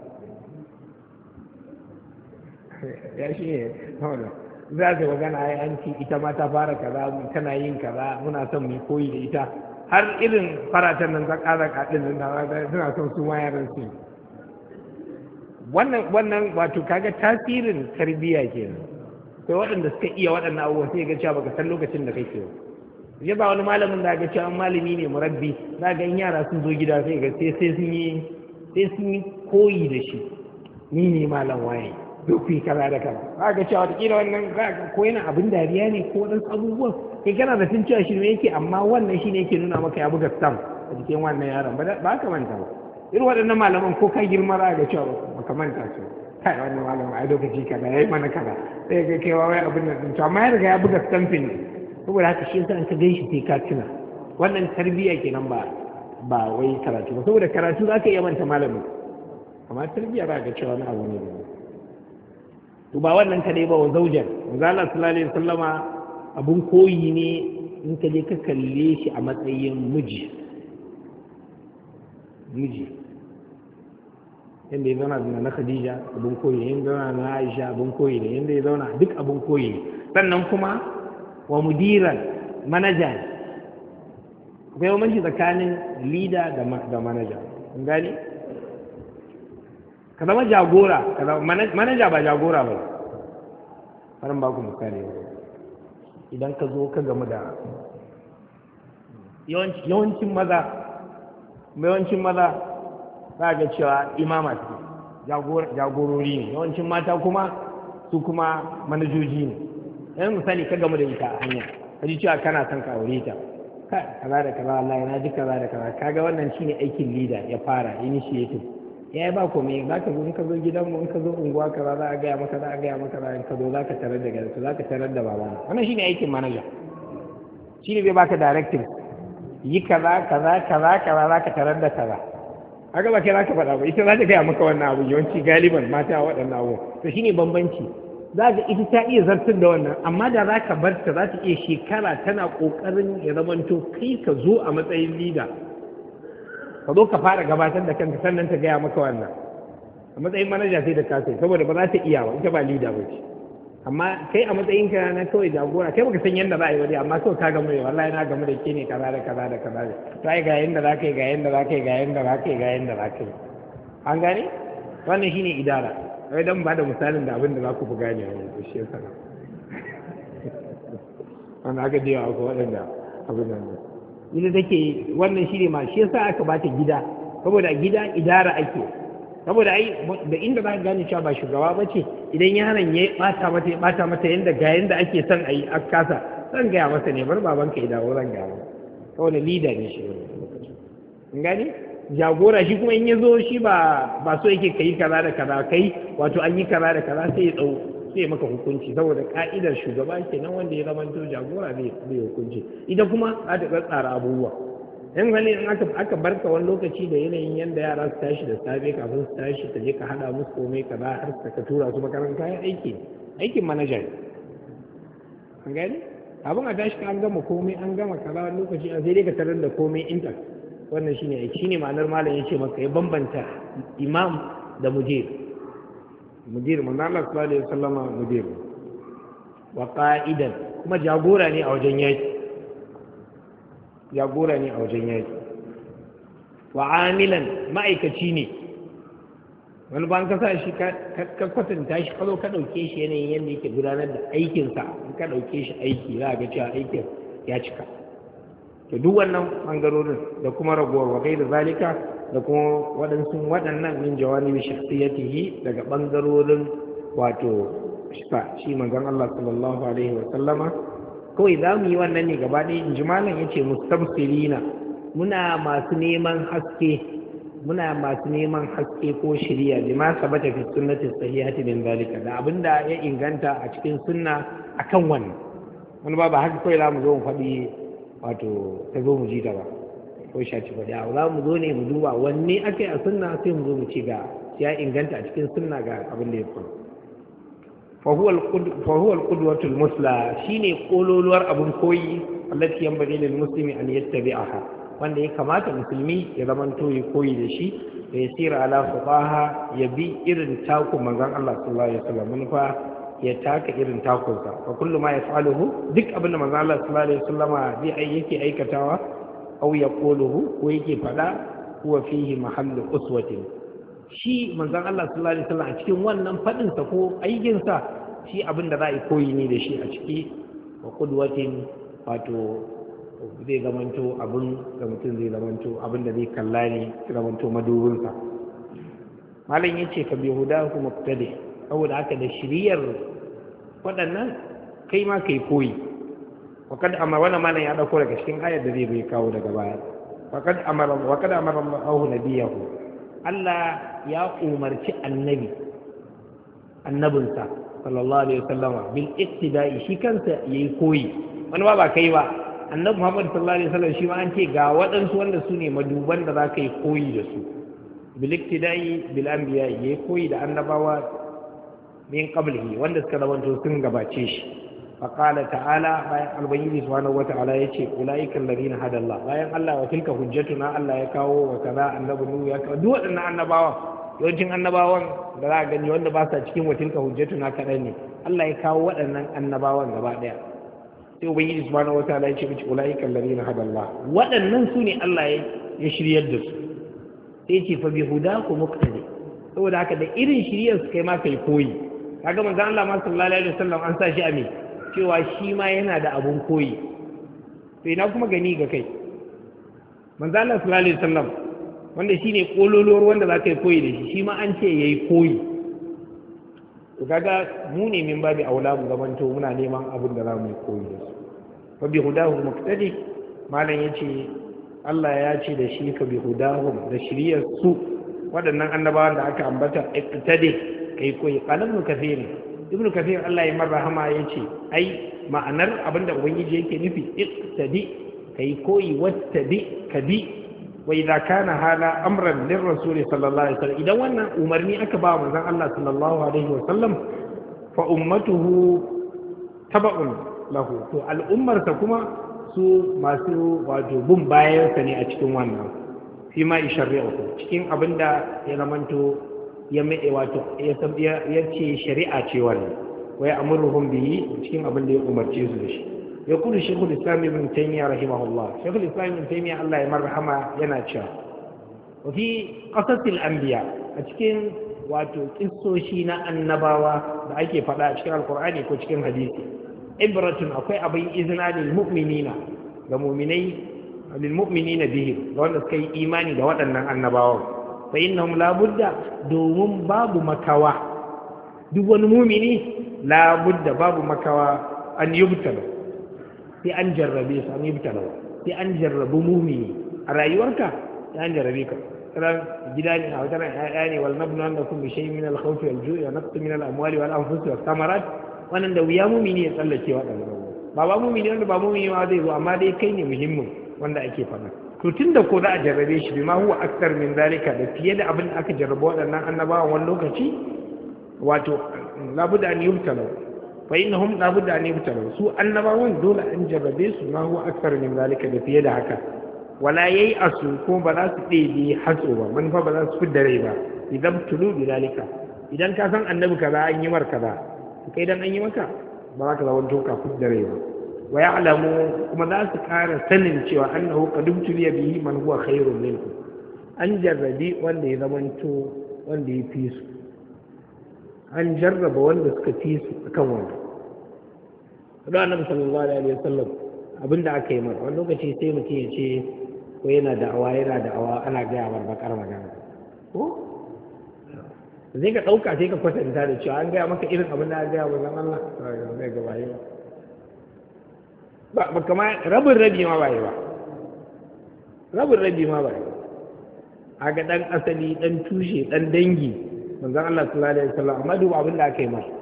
ya shi ne za ta magana ai an ci ita ma ta fara kaza tana yin kaza muna son mu koyi da ita har irin faratan nan za ƙara kaɗin nan suna son su ma yaran su wannan wannan wato kaga tasirin tarbiyya kenan sai waɗanda suka iya waɗannan abubuwa sai ga cewa baka san lokacin da kake ba ya ba wani malamin da ga cewa malami ne murabbi za ga in yara sun zo gida sai ga sai sai sun yi sai sun yi koyi da shi ni ne malam waye duk yi kaza da kaza za ga cewa wataƙila wannan za ga ko yana abin dariya ne ko waɗansu abubuwan kai kana da sun cewa shi ne yake amma wannan shi ne yake nuna maka ya buga stamp a jikin wannan yaron ba ka manta ba irin waɗannan malaman ko kai girma za ga cewa baka manta su kai wannan malaman ai lokaci kaza yayi mana kaza sai ga kai wai abin nan to amma ya riga ya buga stamping ne saboda haka shi yasa an ka gaishe sai ka tuna wannan tarbiyya kenan ba ba wai karatu ba, saboda karatu za ka iya manta malamin, amma tarbiyya za ka cewa wani abu ne da to ba wannan kadai ba. Wa zaujan manzo Allah sallallahu alaihi wasallama abun koyi ne in ka je ka kalle shi a matsayin miji miji yanda ya zauna na Khadija abun koyi ne, yanda ya zauna na Aisha abun koyi ne, yanda ya zauna duk abun koyi ne. Sannan kuma wa mudiran manaja, akwai bambanci tsakanin leader da manaja, kun gani? Ka zama jagora, manaja ba jagora ba. Farin ba ku misali idan ka zo ka gamu da yawancin maza yawancin maza za ga cewa imama ce jagorori ne, yawancin mata kuma su kuma manajoji ne. Yan misali ka gamu da ita a hanya ka ji cewa kana son ka aure ta, kaza da kaza Allah ya ji kaza da kaza, kaga wannan shine aikin leader ya fara initiative. Ya yi ba komai za ka zo in ka zo gidanmu in ka zo unguwa kaza za a gaya maka za a gaya maka za ka zo za ka tarar da gidansu za ka tarar da babana. Wannan shine aikin manager, shine zai baka directive, yi kaza kaza kaza kaza za ka tarar da kaza. Haka ba kai za ka faɗa ba, ita za ta gaya maka wannan abu, yawanci galiban mata waɗannan abu. To shine bambanci, za ka ita ta iya zartar da wannan, amma da za ka bar ta za ta iya shekara tana ƙoƙarin ya zamanto kai ka zo a matsayin leader, ka zo ka fara gabatar da kanka sannan ta gaya maka wannan. A matsayin manaja sai da ka sai, saboda ba za ta iya ba, ita ba leader ba ce. Amma kai a matsayin ka na kawai jagora, kai baka san yadda za a yi wani, amma kawai ka gamu da wallahi na gamu da ke ne kaza da kaza da kaza da to ai ga yanda za ka yi ga yanda za ka yi ga yanda za ka yi ga yanda za ka yi. An gane? Wannan shine idara. Wai dan ba da misalin da abin da za ku fi gane a shi yasa. Wannan aka je wa ko waɗanda abin nan ne. Ina take wannan shine ma shi yasa aka bata gida, saboda gida idara ake, saboda ai da inda za ka gane cewa ba shugaba ba ce idan yaron ya bata mata ya bata mata yanda ga yanda ake son a yi a kasa, zan gaya masa ne bar babanka ya dawo, zan gaya masa, saboda leader ne shi wani lokaci. In gani jagora shi kuma in ya zo shi ba ba so yake kai kaza da kaza kai wato an yi kaza da kaza sai ya tsau sai ya maka hukunci, saboda ka'idar shugaba kenan wanda ya zama to jagora zai zai hukunci. Ita kuma za ta tsara abubuwa. in wani in aka aka barka wani lokaci da yanayin yanda yara su tashi da safe kafin su tashi ta je ka hada musu komai kaza har ka tura su makaranta kayan aiki aikin manaja ne. An gani abin a tashi ka an gama komai an gama kaza wani lokaci a sai dai ka tarar da komai intact. Wannan shine aiki, shine ma'anar malam yace maka ya bambanta imam da mudir. Mudir manzo Allah sallallahu alaihi wasallama mudir wa qa'idan kuma jagora ne a wajen yaki jagora ne a wajen yaki wa amilan ma'aikaci ne. Wani ban ka sa shi ka kwatanta shi ka zo ka ɗauke shi yanayin yadda yake gudanar da aikinsa, in ka ɗauke shi aiki za a ga cewa aikin ya cika. To duk wannan ɓangarorin da kuma ragowar wa da zalika da kuma waɗansu waɗannan min jawani shakhsiyatihi daga ɓangarorin wato shi manzon Allah sallallahu alaihi wa sallama. Kawai za mu yi wannan ne gaba ɗaya in ji malam ya ce mustamsirina muna masu neman haske muna masu neman haske ko shiriya lima sabata fi sunnati sahihati min zalika da abinda ya inganta a cikin sunna akan wannan. Wani ba ba haka kawai za mu zo mu faɗi wato ta zo mu ji ta ba ko shaci faɗi a za mu zo ne mu duba wanne aka yi a sunna sai mu zo mu ci ga ya inganta a cikin sunna ga abin da ya faru. فهو القدوة المثلى شيني قولوا لور أبو كوي التي ينبغي للمسلم أن يتبعها wanda ya kamata musulmi ya zamanto ya koyi da shi da ya tsira ala fuqaha ya bi irin taku manzon Allah sallallahu alaihi wasallam mun fa ya taka irin takunsa wa kullu ma yaf'aluhu duk abin da manzon Allah sallallahu alaihi wasallam zai yake aikatawa aw yaquluhu ko yake fada huwa fihi mahallu uswatin. Shi manzon Allah sallallahu alaihi wasallam a cikin wannan fadin sa ko aikin sa shi abin da za a koyi ne da shi a ciki wa qudwatin wato zai zamanto abin da mutum zai zamanto abin da zai kalla ne zamanto madubin sa. Malam yace ka bi huda ku muqtadi saboda haka da shiriyar waɗannan kai ma kai koyi. wa kad amara wannan malam ya dauko daga cikin ayar da zai bai kawo daga baya wa kad amara wa kad amara Allahu nabiyahu Allah ya umarci annabi annabinsa sallallahu alaihi wasallama bil ittiba'i shi kansa yayi koyi. Wani ba ba kai ba annabi Muhammad sallallahu alaihi wasallam shi ma an ce ga waɗansu wanda su ne maduban da za ka yi koyi da su bil iktidai bil anbiya yayi koyi da annabawa min qablihi wanda suka zamanto sun gabace shi فقال تعالى bayan albayyi subhanahu wata'ala yace ulaika alladhina hada Allah bayan Allah wa tilka hujjatuna Allah ya kawo wa kaza annabi nu ya kawo duk waɗannan annabawa yawancin annabawan da za a gani wanda ba sa cikin wa tilka hujjatuna kaɗan ne Allah ya kawo waɗannan annabawan gaba ɗaya sai ubangiji subhanahu wata'ala yace miki ulaika alladhina hada Allah waɗannan su ne Allah ya shiryar da su sai yace fa bi hudakum muqtadi saboda haka da irin shiryar su kai ma kai koyi kaga manzon Allah ma sallallahu alaihi wasallam an sa shi a me cewa shi ma yana da abun koyi sai na kuma gani ga kai manzo Allah sallallahu alaihi wasallam wanda shine kololuwar wanda za ka yi koyi da shi shi ma an ce yayi koyi to kaga mu ne min babi aula mu zamanto muna neman abin da za mu yi koyi da su fa bi hudahu muqtadi malam yace Allah ya ce da shi fa bi hudahu da shiriyar su waɗannan annabawan da aka ambata iqtadi kai koyi qalam kathir ibnu kathir Allah ya marhama yace ai ma'anar abinda ubangiji yake nufi iqtadi kai koyi wattabi kadi wa idza kana hala amran lir rasul sallallahu alaihi wasallam idan wannan umarni aka ba manzon Allah sallallahu alaihi wasallam fa ummatuhu taba'un lahu to al'ummarsa kuma su masu wato bin bayansa ne a cikin wannan fi ma isharri'u cikin abinda ya zamanto ya mai wato ya ce shari'a ce wannan wa ya amurruhum bihi cikin abin da ya umarce su da shi ya kudu shekul islam ibn taymiya rahimahullah shekul islam ibn taymiya Allah ya marhama yana cewa wa fi qasasil anbiya a cikin wato kissoshi na annabawa da ake faɗa a cikin alqur'ani ko cikin hadisi ibratun akwai abin izina lil mu'minina ga mu'minai lil mu'minina bihi ga wanda suka yi imani da waɗannan annabawan fa innahum la budda domin babu makawa duk wani mumini la budda babu makawa an yubtala sai an jarrabe su an yubtala sai an jarrabu mumini a rayuwarka sai an jarrabe ka ran gida ne a wata ran ƴaƴa ne wal nabnu annakum bi shay'in min al khawf wal ju'i wa naqsin min al amwali wal anfusi was samarat wannan da wuya mumini ya tsallake waɗannan ba ba mumini wanda ba mumini ma zai zo amma dai kai ne muhimmin wanda ake faɗa to tun da ko za a jarrabe shi bima huwa akthar min zalika da fiye da abin da aka jarraba waɗannan annabawan wani lokaci wato labudda an yubtalu fa innahum labudda an yubtalu su annabawan dole an jarrabe su ma huwa akthar min zalika da fiye da haka wala yayi asu ko ba za su ɗebe hatso ba man fa ba za su fidda rai ba idan tulu bi zalika idan ka san annabi kaza an yi mar kaza kai dan an yi maka ba za ka zama to ka fidda rai ba wa ya'lamu kuma za su ƙara sanin cewa annahu qad ubtuliya bihi man huwa khairun minkum an jarrabi wanda ya zamanto wanda ya fi su an jarraba wanda suka fi su akan wanda da annabi sallallahu alaihi wasallam abinda aka yi mara wani lokaci sai mutum ya ce ko yana da'awa yana da'awa ana gaya mar bakar magana ko zai ka ɗauka sai ka kwatanta da cewa an gaya maka irin abin da an gaya wa zan Allah zai ga baye ba ba kama rabin rabi ma baye ba rabin rabi ma baye a ga ɗan asali ɗan tushe ɗan dangi manzon Allah sallallahu alaihi wasallam amma duba abin da aka yi masa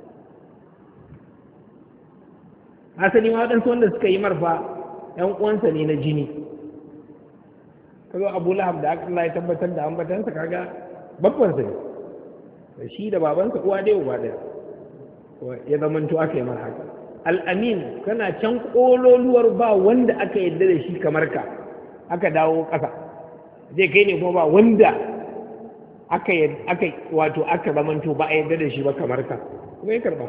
asali ma waɗansu wanda suka yi marfa ‘yan uwansa ne na jini kaga abu lahab da Allah ya tabbatar da ambatansa kaga babbansa ne da shi da babansa uwa ɗaya uba ɗaya ya zamanto aka yi mar haka al'amin kana can ƙololuwar ba wanda aka yadda da shi kamar ka aka dawo ƙasa zai kai ne kuma ba wanda aka wato aka zamanto ba a yadda da shi ba kamar ka kuma ya karba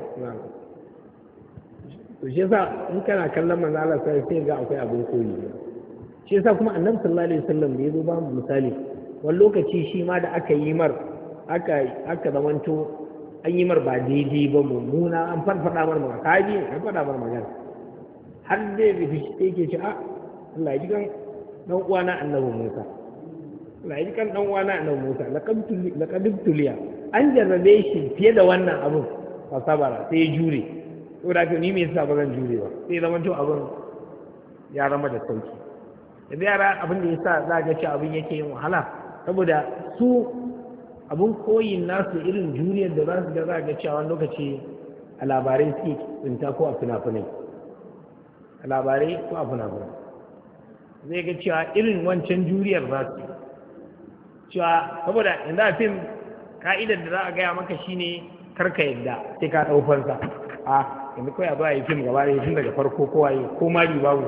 to shi yasa in kana kallon manzo Allah sai sai ga akwai abin koyi shi yasa kuma annabi sallallahu alaihi wasallam da yazo ba mu misali wani lokaci shi ma da aka yi mar aka aka zamanto an yi mar ba daidai ba mummuna an farfada mar magana kaji an fada mar magana har dai bi shi yake ce a Allah ya ji kan dan uwana annabi Musa Allah ya ji kan dan uwana annabi Musa laqad tuliya an jarrabe shi fiye da wannan abun fa sabara sai ya jure saboda haka ni me yasa ba zan jure ba sai zama to abin ya zama da sauki yanzu yara abin da yasa za ga ci abin yake yin wahala saboda su abin koyin nasu irin juriyar da za su ga za ga cewa wani lokaci a labarai suke tsinta ko a fina-finai labarai ko abu na gudu zai ga cewa irin wancan juriyar za su cewa saboda inda a fim ka'idar da za a gaya maka shine karka yadda sai ka ɗaufarsa a yanzu kawai a zo a yi fim gaba da tun daga farko ko waye ko mari babu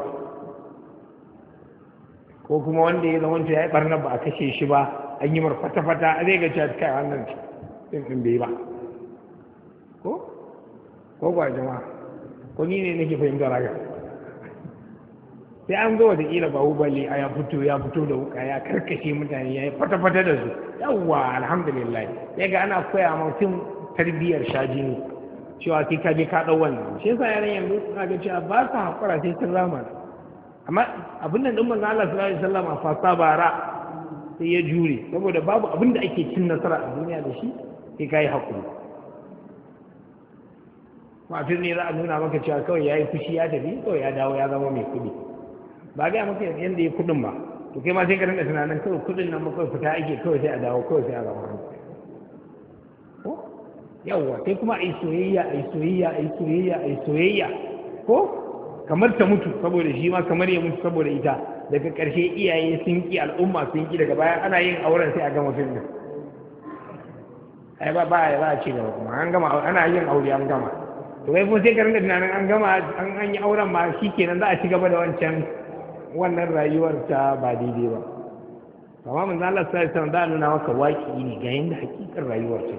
ko kuma wanda ya zama ya yi ɓarnar ba a kashe shi ba an yi mar fata-fata a zai ga cewa kai wannan fim ɗin bai ba ko ko ba jama'a ko ni ne nake fahimtar haka sai an zo wataƙila ba hubali a ya fito ya fito da wuka ya karkashe mutane ya yi fata-fata da su yawwa alhamdulillah ya ga ana koya mutum tarbiyyar shajini cewa sai ka je ka ɗau wannan shi yasa yaran yanzu suna ga cewa ba sa haƙura sai sun rama amma abin nan ɗin manzo Allah sallallahu alaihi wasallam fa sabara sai ya jure saboda babu abin da ake cin nasara a duniya da shi sai ka yi haƙuri mafin ne za a nuna maka cewa kawai ya yi fushi ya tafi kawai ya dawo ya zama mai kuɗi ba ga maka yadda ya kudin ba to kai ma sai ka rinka tunanin kawai kudin nan kawai fita ake kawai sai a dawo kawai sai a zama ko yawwa sai kuma ai soyayya ai soyayya ai soyayya ai soyayya ko kamar ta mutu saboda shi ma kamar ya mutu saboda ita daga ƙarshe iyaye sun ki al'umma sun ki daga baya ana yin auren sai a gama fim din ai ba ba ba a ci gaba kuma an gama ana yin aure an gama to kai kuma sai ka rinka tunanin an gama an an yi auren ma shikenan za a ci gaba da wancan wannan rayuwar ta ba daidai ba amma mun Allah sai sai da nuna maka waki ne ga yanda hakikar rayuwar ta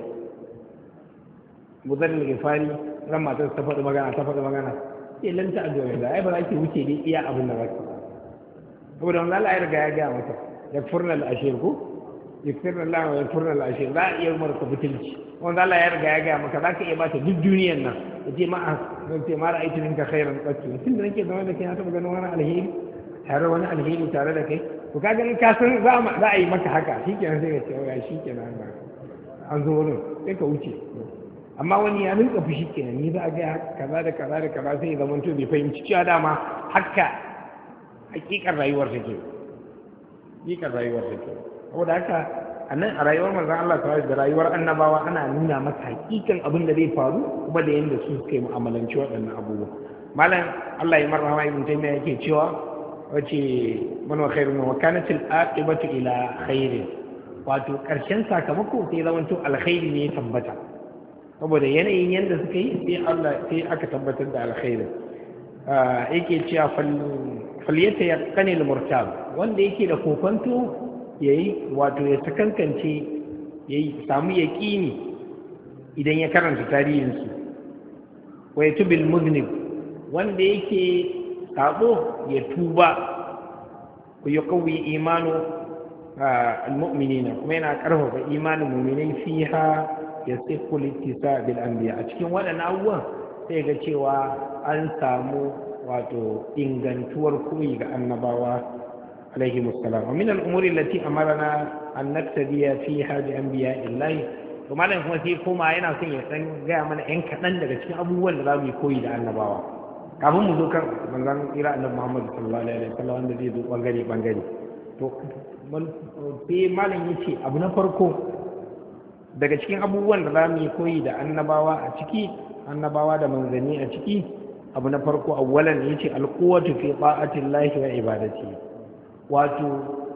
Budar al-Ghifari ran matar ta faɗi magana ta faɗi magana sai lanta a dole da ai ba za ki wuce dai iya abin da ba ki saboda wannan Allah ya riga ya ga mata yakfurna al-ashir ko yakfurna Allah wa yakfurna al-ashir za a iya umar ka butulci wanda Allah ya riga ya ga maka za ka iya bata duk duniyar nan yace ma zan ce ma ra'aytu minka khairan qattu tunda nake zama da kai na taɓa ganin wani alheri tare wani alheri tare da kai to ka ganin ka san za a yi maka haka shikenan sai ka ce ya shikenan an zo wurin sai ka wuce amma wani ya rinka fushi kenan ni za a ga kaza da kaza da kaza sai ya zama to bai fahimci cewa dama haka hakikar rayuwar take hakikar rayuwar take saboda haka a nan a rayuwar manzon Allah ta da rayuwar annabawa ana nuna maka hakikan abin da zai faru kuma da yanda su suka yi mu'amalanci waɗannan abubuwa malam Allah ya marhama ibn taymiya yake cewa wace manwa khairun wa kanat al-aqibatu ila khairin wato karshen sakamako sai zaman to alkhairi ne ya tabbata saboda yanayin yanda suka yi sai Allah sai aka tabbatar da alkhairin yake cewa falyata yaqani al-murtab wanda yake da kokonto yayi wato ya sakankance yayi samu yaqini idan ya karanta tarihin su wa yatubil muznib wanda yake sabo ya tuba ku yi kawai imanu al-mu'minina kuma yana karfafa imanin mu'minai fiha ya sifu littisa bil anbiya a cikin waɗannan abubuwan sai ga cewa an samu wato ingantuwar koyi ga annabawa alaihi musallam wa min al-umuri allati amarna an naktadiya fiha bi anbiya illahi to malam kuma sai koma yana son ya san gaya mana yan kaɗan daga cikin abubuwan da za mu yi koyi da annabawa kafin mu zo kan manzon ira annabi Muhammad sallallahu alaihi wasallam wanda zai zo bangare bangare to sai malam yace abu na farko daga cikin abubuwan da za mu yi koyi da annabawa a ciki annabawa da manzanni a ciki abu na farko awwalan yace alquwwatu fi ta'atillahi wa ibadati wato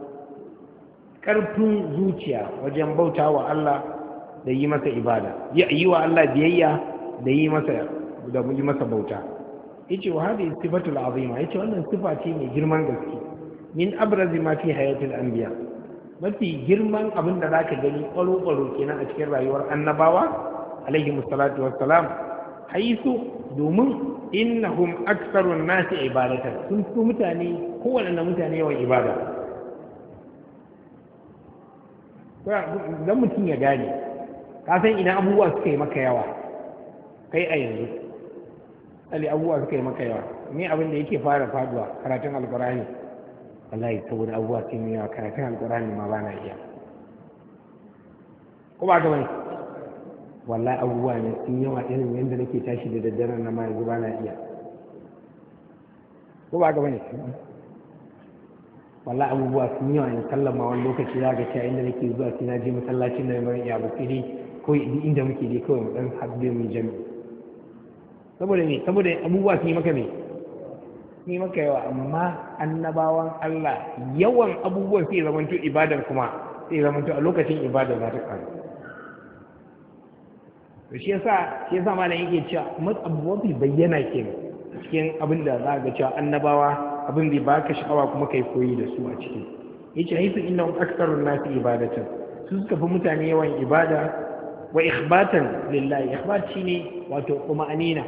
karfin zuciya wajen bautawa Allah da yi masa ibada yi wa Allah biyayya da yi masa da yi masa bauta yace wa hadhihi sifatul azima yace wannan sifa ce mai girman gaske min abrazi ma fi hayatil anbiya mafi girman abin da zaka gani kwaro kwaro kenan a cikin rayuwar annabawa alaihi musallatu wassalam haisu domin innahum aktsarun nasi ibadatan sun fi mutane kowanne mutane yawan ibada dan mutum ya gane ka san idan abubuwa suka yi maka yawa kai a yanzu ali abubuwa suka yi maka yawa ni abin da yake fara faduwa karatun alkurani wallahi saboda abubuwa sun yi yawa karatun alkurani ma ba na iya ko ba ga bane wallahi abubuwa ne sun yawa irin yadda nake tashi da daddare na ma yanzu ba na iya ko ba ga bane wallahi abubuwa sun yawa in sallama wani lokaci za ga cewa inda nake zuwa sai na je masallacin da mai iya ba sai ko inda muke dai kawai mu dan habbe mu jami'i saboda ne saboda abubuwa sun yi maka ne yi maka yawa, amma annabawan Allah yawan abubuwan sai zamanto ibadar kuma sai zamanto a lokacin ibadar za ta ƙaru. to shi yasa shi yasa malam yake cewa abu mafi bayyana kenan cikin abin da za ga cewa annabawa abin da baka sha'awa kuma kai koyi da su a ciki. yace haifu innahum aktharun nasi ibadatan, su suka fi mutane yawan ibada wa ikhbatan lillahi. Ikhbat shine wato uma'anina,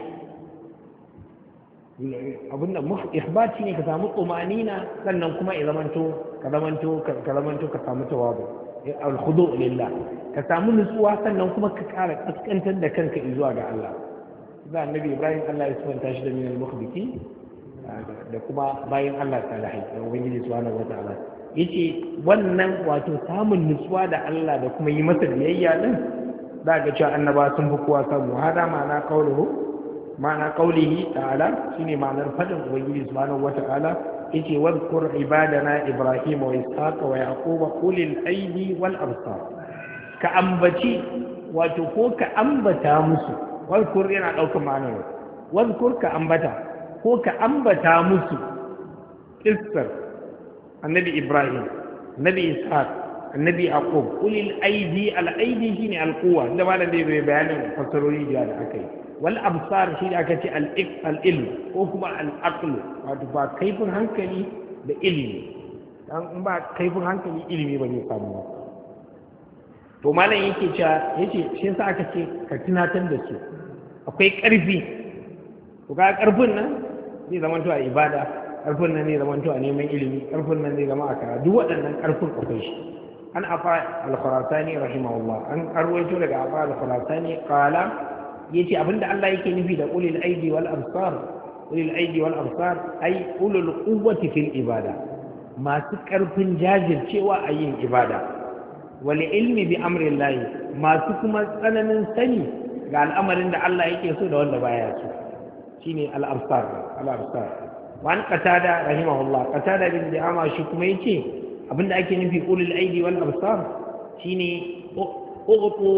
abinda ikhbat shine ka samu uma'anina sannan kuma ya zamanto ka zamanto ka zamanto ka samu tawabu al-khudu' lillah, ka samu nutsuwa sannan kuma ka kara kaskantar da kanka zuwa ga Allah. da annabi Ibrahim Allah ya sifanta shi da minal mukhbiti da kuma bayan Allah salihai da ubangiji subhanahu wataala yace wannan wato samun nutsuwa da Allah da kuma yi masa biyayya din za ga cewa annaba sun fi kowa samu. hada ma'ana qauluhu ma'ana qaulihi ta'ala shine ma'anar fadin ubangiji subhanahu wataala yace wadhkur ibadana ibrahima wa ishaqa wa yaquba ulil aidi wal absar. ka ambaci wato ko ka ambata musu, wadhkur yana daukar ma'anar wadhkur ka ambata ko ka ambata musu kissar annabi ibrahim, annabi ishaq, annabi yaqub ulil aidi. al aidi shine al quwwa da malam da bai bayanin fasarori da aka yi. wal absar shi da aka ce al ilm ko kuma al aql, wato ba kaifin hankali da ilimi. dan in ba kaifin hankali ilimi ba ne samu ba. to malam yake cewa yace shi yasa aka ce ka tunatar da su akwai karfi. to ga karfin nan zai zama to a ibada, karfin nan zai zama to a neman ilimi, karfin nan zai zama a karatu. duk waɗannan karfin akwai shi. an afa al-khurasani rahimahullah, an arwaito daga afa al-khurasani qala yace abinda Allah yake nufi da ulil aidi wal absar, ulil aidi wal absar ay ulul quwwati fil ibada, masu karfin jajircewa a yin ibada. wal ilmi bi amri Allah, masu kuma tsananin sani ga al'amarin da Allah yake so da wanda baya so, shine al absar. al absar wa an qatada rahimahullah, qatada bin di'ama shi kuma yace abinda ake nufi ulul aidi wal absar shine uqtu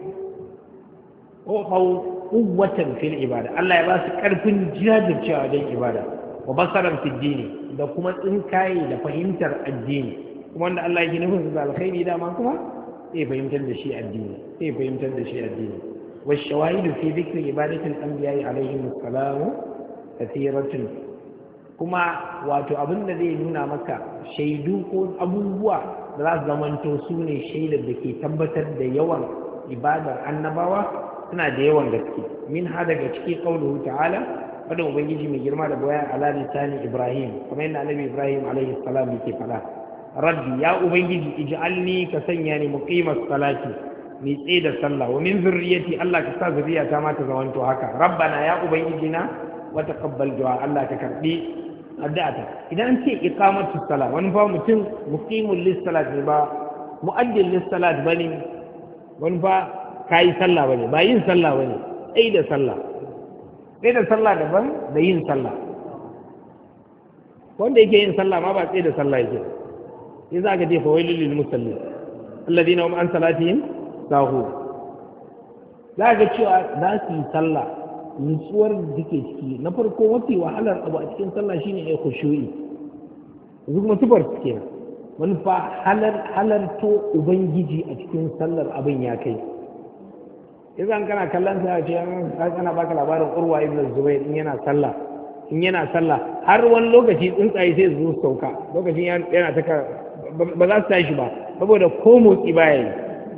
uqaw quwwatan fil ibada, Allah ya ba su karfin jajircewa wajen ibada. wa basaran fid dini, da kuma tsinkaye da fahimtar addini. kuma wanda Allah yake nufin da alkhairi dama kuma sai fahimtar da shi addini, sai fahimtar da shi addini. wa shawahidu fi dhikri ibadati al-anbiya'i alaihim assalam kathiratun. kuma wato abin da zai nuna maka shaidu ko abubuwa da za su zamanto su ne shaidar da ke tabbatar da yawan ibadar annabawa suna da yawan gaske. min ha daga ciki qauluhu ta'ala, wadda ubangiji mai girma da baya ala lisani Ibrahim, kamar yadda annabi Ibrahim alaihi salam yake faɗa, rabbi ya ubangiji ij'alni ka sanya ni muqimas salati, ni tsaye da sallah, wa min zurriyati Allah ka sa zuriyata ma ta zamanto haka. rabbana ya ubangiji na wa taqabbal du'a, Allah ka karbi addu'ata. idan an ce iqamatu salat, wani fa mutum muqimul lis salat ne ba mu'addil lis salat bane, wani fa kai sallah bane, ba yin sallah bane, tsaye da sallah. tsaye da sallah daban da yin sallah. wanda yake yin sallah ma ba tsaye da sallah yake. sai za ka ce fa wailul lil musallin alladhina hum an salatihim sahun. za ka cewa za su yi sallah nutsuwar da take ciki. na farko mafi wahalar abu a cikin sallah shine ya khushu'i. yanzu kuma sifar su kenan. wani fa halar halarto ubangiji a cikin sallar abin ya kai. idan kana kallon sa ce ana baka labarin Urwa ibn Zubair in yana sallah in yana sallah har wani lokaci tsuntsaye sai su sauka lokacin yana ta ba za su tashi ba saboda ko motsi baya yi.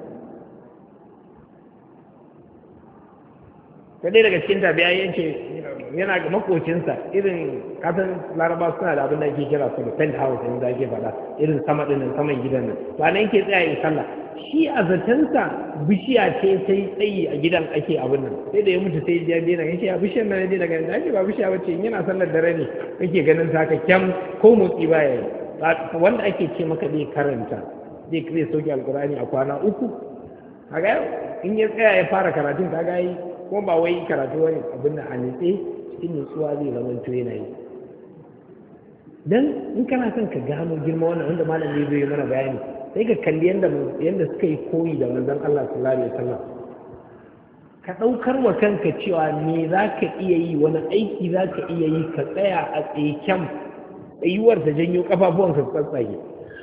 kadai daga cikin tabi'a yake yana ga makocinsa irin kasan laraba suna da abin da ake kira su da penthouse in da ake faɗa irin sama ɗin saman gidan nan ba nan yake tsaya yi sallah. shi a zatansa bishiya ce sai tsayi a gidan ake abin nan sai da ya mutu sai ya daina yace a bishiyar nan ne daga ake ba bishiya bace in yana sallar dare ne kake ganin ta haka kyam ko motsi baya yi. wanda ake ce maka zai karanta zai zai sauke alkurani a kwana uku kaga in ya tsaya ya fara karatun kaga yi kuma ba wai karatu wani abin da a nitse cikin nutsuwa zai zama to yana yi. dan in kana son ka gano girma wannan wanda malam zai zo yi mana bayani sai ka kalli yanda yanda suka yi koyi da manzon Allah sallallahu alaihi wasallam. ka ɗaukar wa kanka cewa me za ka iya yi, wani aiki za ka iya yi ka tsaya a tsaken tsayuwar ta janyo ƙafafuwanka su tsatsage.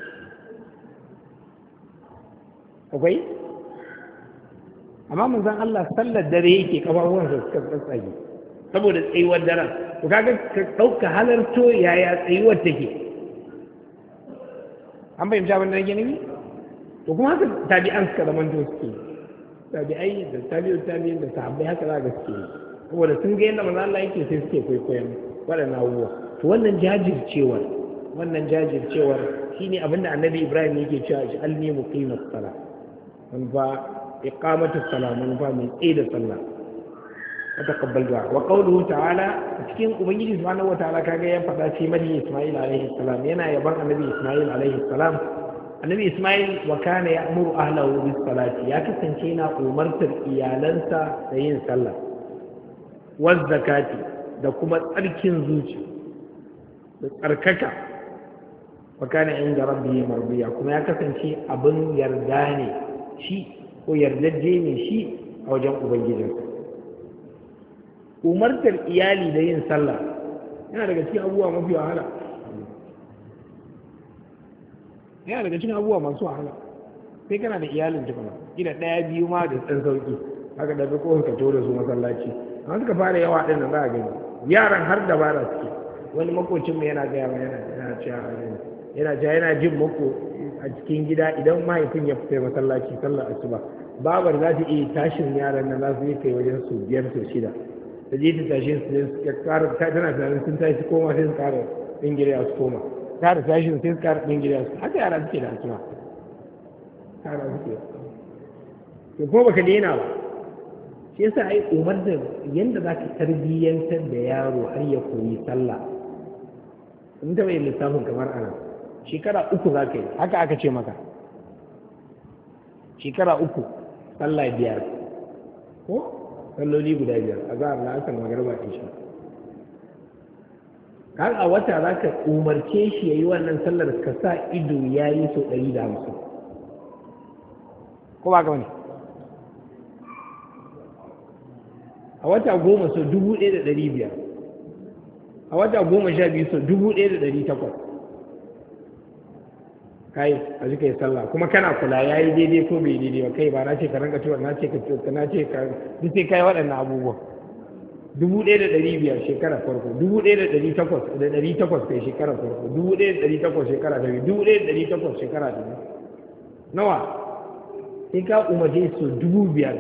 akwai amma manzon Allah sallar dare yake ƙafafuwansa su tsatsage saboda tsayuwar daren. to kaga ka ɗauka halarto yaya tsayuwar take. an fahimci abin da nake nufi. to kuma haka tabi'an suka zama to suke tabi'ai da tabi'u tabi'in da sahabbai haka za ga suke saboda sun ga yadda manzo Allah yake sai suke kwaikwayon waɗannan abubuwa. to wannan jajircewar wannan jajircewar shine abinda annabi Ibrahim yake cewa alni muqimat sala man fa iqamatu sala man fa min da sallah taqabbal du'a. wa qawluhu ta'ala cikin ubangiji subhanahu wa ta'ala kaga ya faɗa ce madi Isma'il alaihi salam yana yaban annabi Isma'il alaihi salam. annabi Ismail wa kana ya'muru ahlahu bis salati, ya kasance yana umartar iyalansa da yin sallah, waz zakati da kuma tsarkin zuci da tsarkaka, wa kana inda rabbihi mardiya, kuma ya kasance abin yarda ne shi ko yardajje ne shi a wajen ubangijinsa. Umartar iyali da yin sallah yana daga cikin abubuwa mafi wahala yana daga cikin abubuwa masu wahala sai kana da iyalin tukuna gida ɗaya biyu ma da ɗan sauƙi haka da ko ka to da su masallaci amma suka fara yawa ɗin da za a gani yaran har da bara suke. wani makocin mu yana gaya yana yana cewa yana cewa yana jin mako a cikin gida idan mahaifin ya fita masallaci sallar asuba babar za ta iya tashin yaran nan za su yi kai wajen su biyar su shida ta je ta tashe su ya ƙara tana tunanin sun tashi koma sai su ƙara ɗingire su koma tara tashin sai su ƙara ɗingire su haka yara suke da asuba yara suke to ko baka daina ba shi yasa ai umar da yanda za ka tarbiyyantar da yaro har ya koyi sallah in ta bai lissafin kamar ana shekara uku za ka yi haka aka ce maka shekara uku sallah biyar ko salloli guda biyar a zahar na asar magarba isha har a wata za ka umarce shi ya yi wannan sallar ka sa ido ya yi sau ɗari da hamsin ko ba ka wani a wata goma sau dubu ɗaya da ɗari biyar a wata goma sha biyu sau dubu ɗaya da ɗari takwas kai a ji kai sallah kuma kana kula ya yi daidai ko bai daidai ba kai ba na ce ka ranka ciwon na ce ka ciwon na ce ka duk sai kai waɗannan abubuwan dubu ɗaya da ɗari biyar shekara farko dubu ɗaya da ɗari takwas da ɗari takwas kai shekara farko dubu ɗaya da ɗari takwas shekara ta biyu dubu ɗaya da ɗari takwas shekara ta biyu nawa sai ka umarce su dubu biyar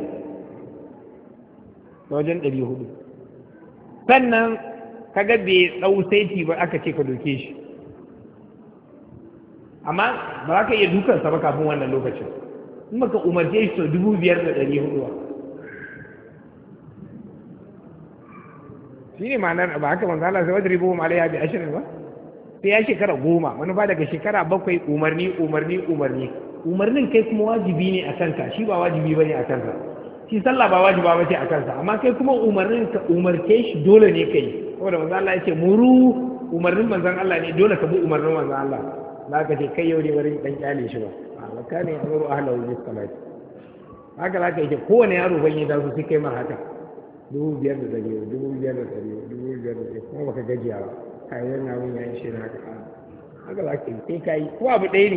da wajen ɗari hudu sannan kaga bai ɗau saiti ba aka ce ka doke shi amma ba za ka iya dukansa ba kafin wannan lokacin in baka umarce shi sau dubu biyar da ɗari hudu ba shi ne ma'anar ba haka manzo Allah sai wadda ribu alaiha bi ashirin ba sai ya shekara goma manufa daga shekara bakwai umarni umarni umarni umarnin kai kuma wajibi ne a kanka shi ba wajibi ba ne a kansa shi sallah ba wajiba ba ce a kansa amma kai kuma umarnin ka umarce shi dole ne kai saboda manzo Allah ya ce muru umarnin manzon Allah ne dole ka bi umarnin manzon Allah za ka ce kai yau ne bari dan kyale shi ba a maka ne amuru ahlahu bis salati haka za ka yi kowane yaro ban yi taso sai kai mar haka dubu biyar da dari dubu biyar da dari dubu biyar da dari kuma baka gajiya ba kayan na mun yayin shi na haka haka za ka yi sai ka yi ko abu ɗaya ne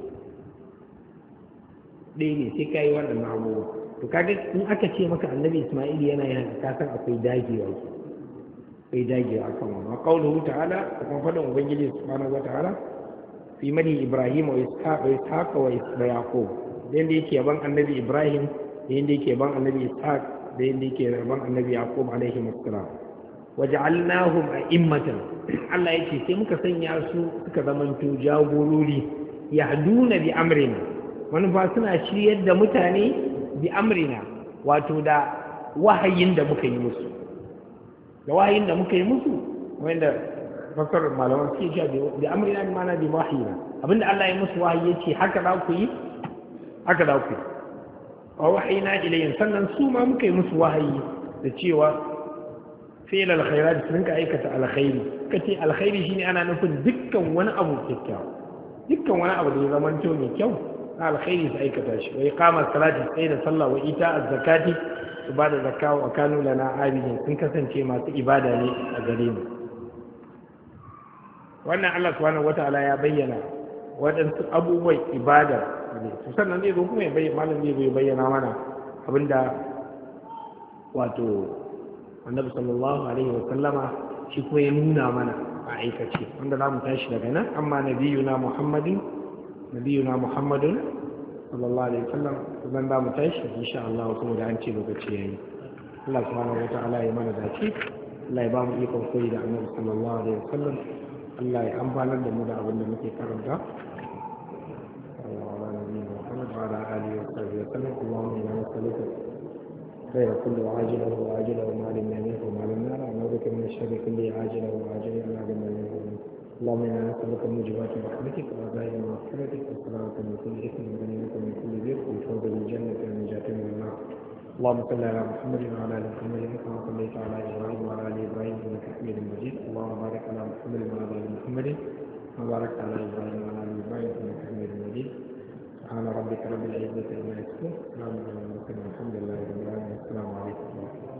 ɗaya ne sai ka yi wannan abubuwa to kaga in aka ce maka annabi Isma'il yana yin haka ka san akwai dagewa akwai dagewa akan wannan qauluhu ta'ala kuma faɗin ubangiji subhanahu wa ta'ala fi mani Ibrahim wa Ishaq wa Ishaq wa Yaqub da yanda yake yaban annabi Ibrahim da yanda yake yaban annabi Ishaq da yanda yake yaban annabi Yaqub alaihi assalam waja'alnahum a'immatan Allah yake sai muka sanya su suka zamanto jagorori yahduna bi amrina manufa suna shiryar da mutane bi amrina wato da wahayin da muka yi musu da wahayin da muka yi musu wanda fasar malaman suke cewa bi amrina bi mana bi wahayina abinda Allah ya musu wahayi yace haka za ku yi haka za ku yi wa wahayina ilayhim sannan su ma muka yi musu wahayi da cewa fi'l alkhairat sun ka aikata alkhairi kace alkhairi shine ana nufin dukkan wani abu kyakkyawa dukkan wani abu da ya zama to mai kyau na alkhairi su aikata shi wa iqamar salati sai da sallah wa ita az-zakati su ba da zakka wa kanu lana abidin sun kasance masu ibada ne a gare mu wannan Allah subhanahu wata'ala ya bayyana waɗansu abubuwan ibada ne to sannan zai zo kuma ya bayyana malam zai zo bayyana mana abinda wato annabi sallallahu alaihi wa sallama shi kuma ya nuna mana a aikace wanda za mu tashi daga nan amma nabiyuna muhammadin nabiyuna muhammadun sallallahu alaihi wa sallam zan za mu tashi insha Allah saboda an ce lokaci yayi Allah subhanahu wata'ala ya mana dace Allah ya ba mu ikon koyi da annabi sallallahu alaihi wa sallam Allah ya amfanar da mu da abin da muke karanta وعلى آله وصحبه وسلم اللهم إنا نسألك خير كل عاجله وآجله وما علمنا منه وما لم نرى ونعوذ بك من الشر كل عاجله وآجله وما علمنا منه اللهم إنا نسألك موجبات رحمتك وعزائم مغفرتك والسلامة من كل إثم وغنيمة من كل بر والفوز بالجنة والنجاة من النار اللهم صل على محمد وعلى آل محمد كما صليت على إبراهيم وعلى آل إبراهيم إنك حميد مجيد اللهم بارك على محمد وعلى آل محمد وبارك على إبراهيم وعلى آل إبراهيم إنك حميد مجيد سبحان ربك رب العزة عما يصفون، سلام على المرسلين والحمد لله رب العالمين، السلام عليكم ورحمة الله.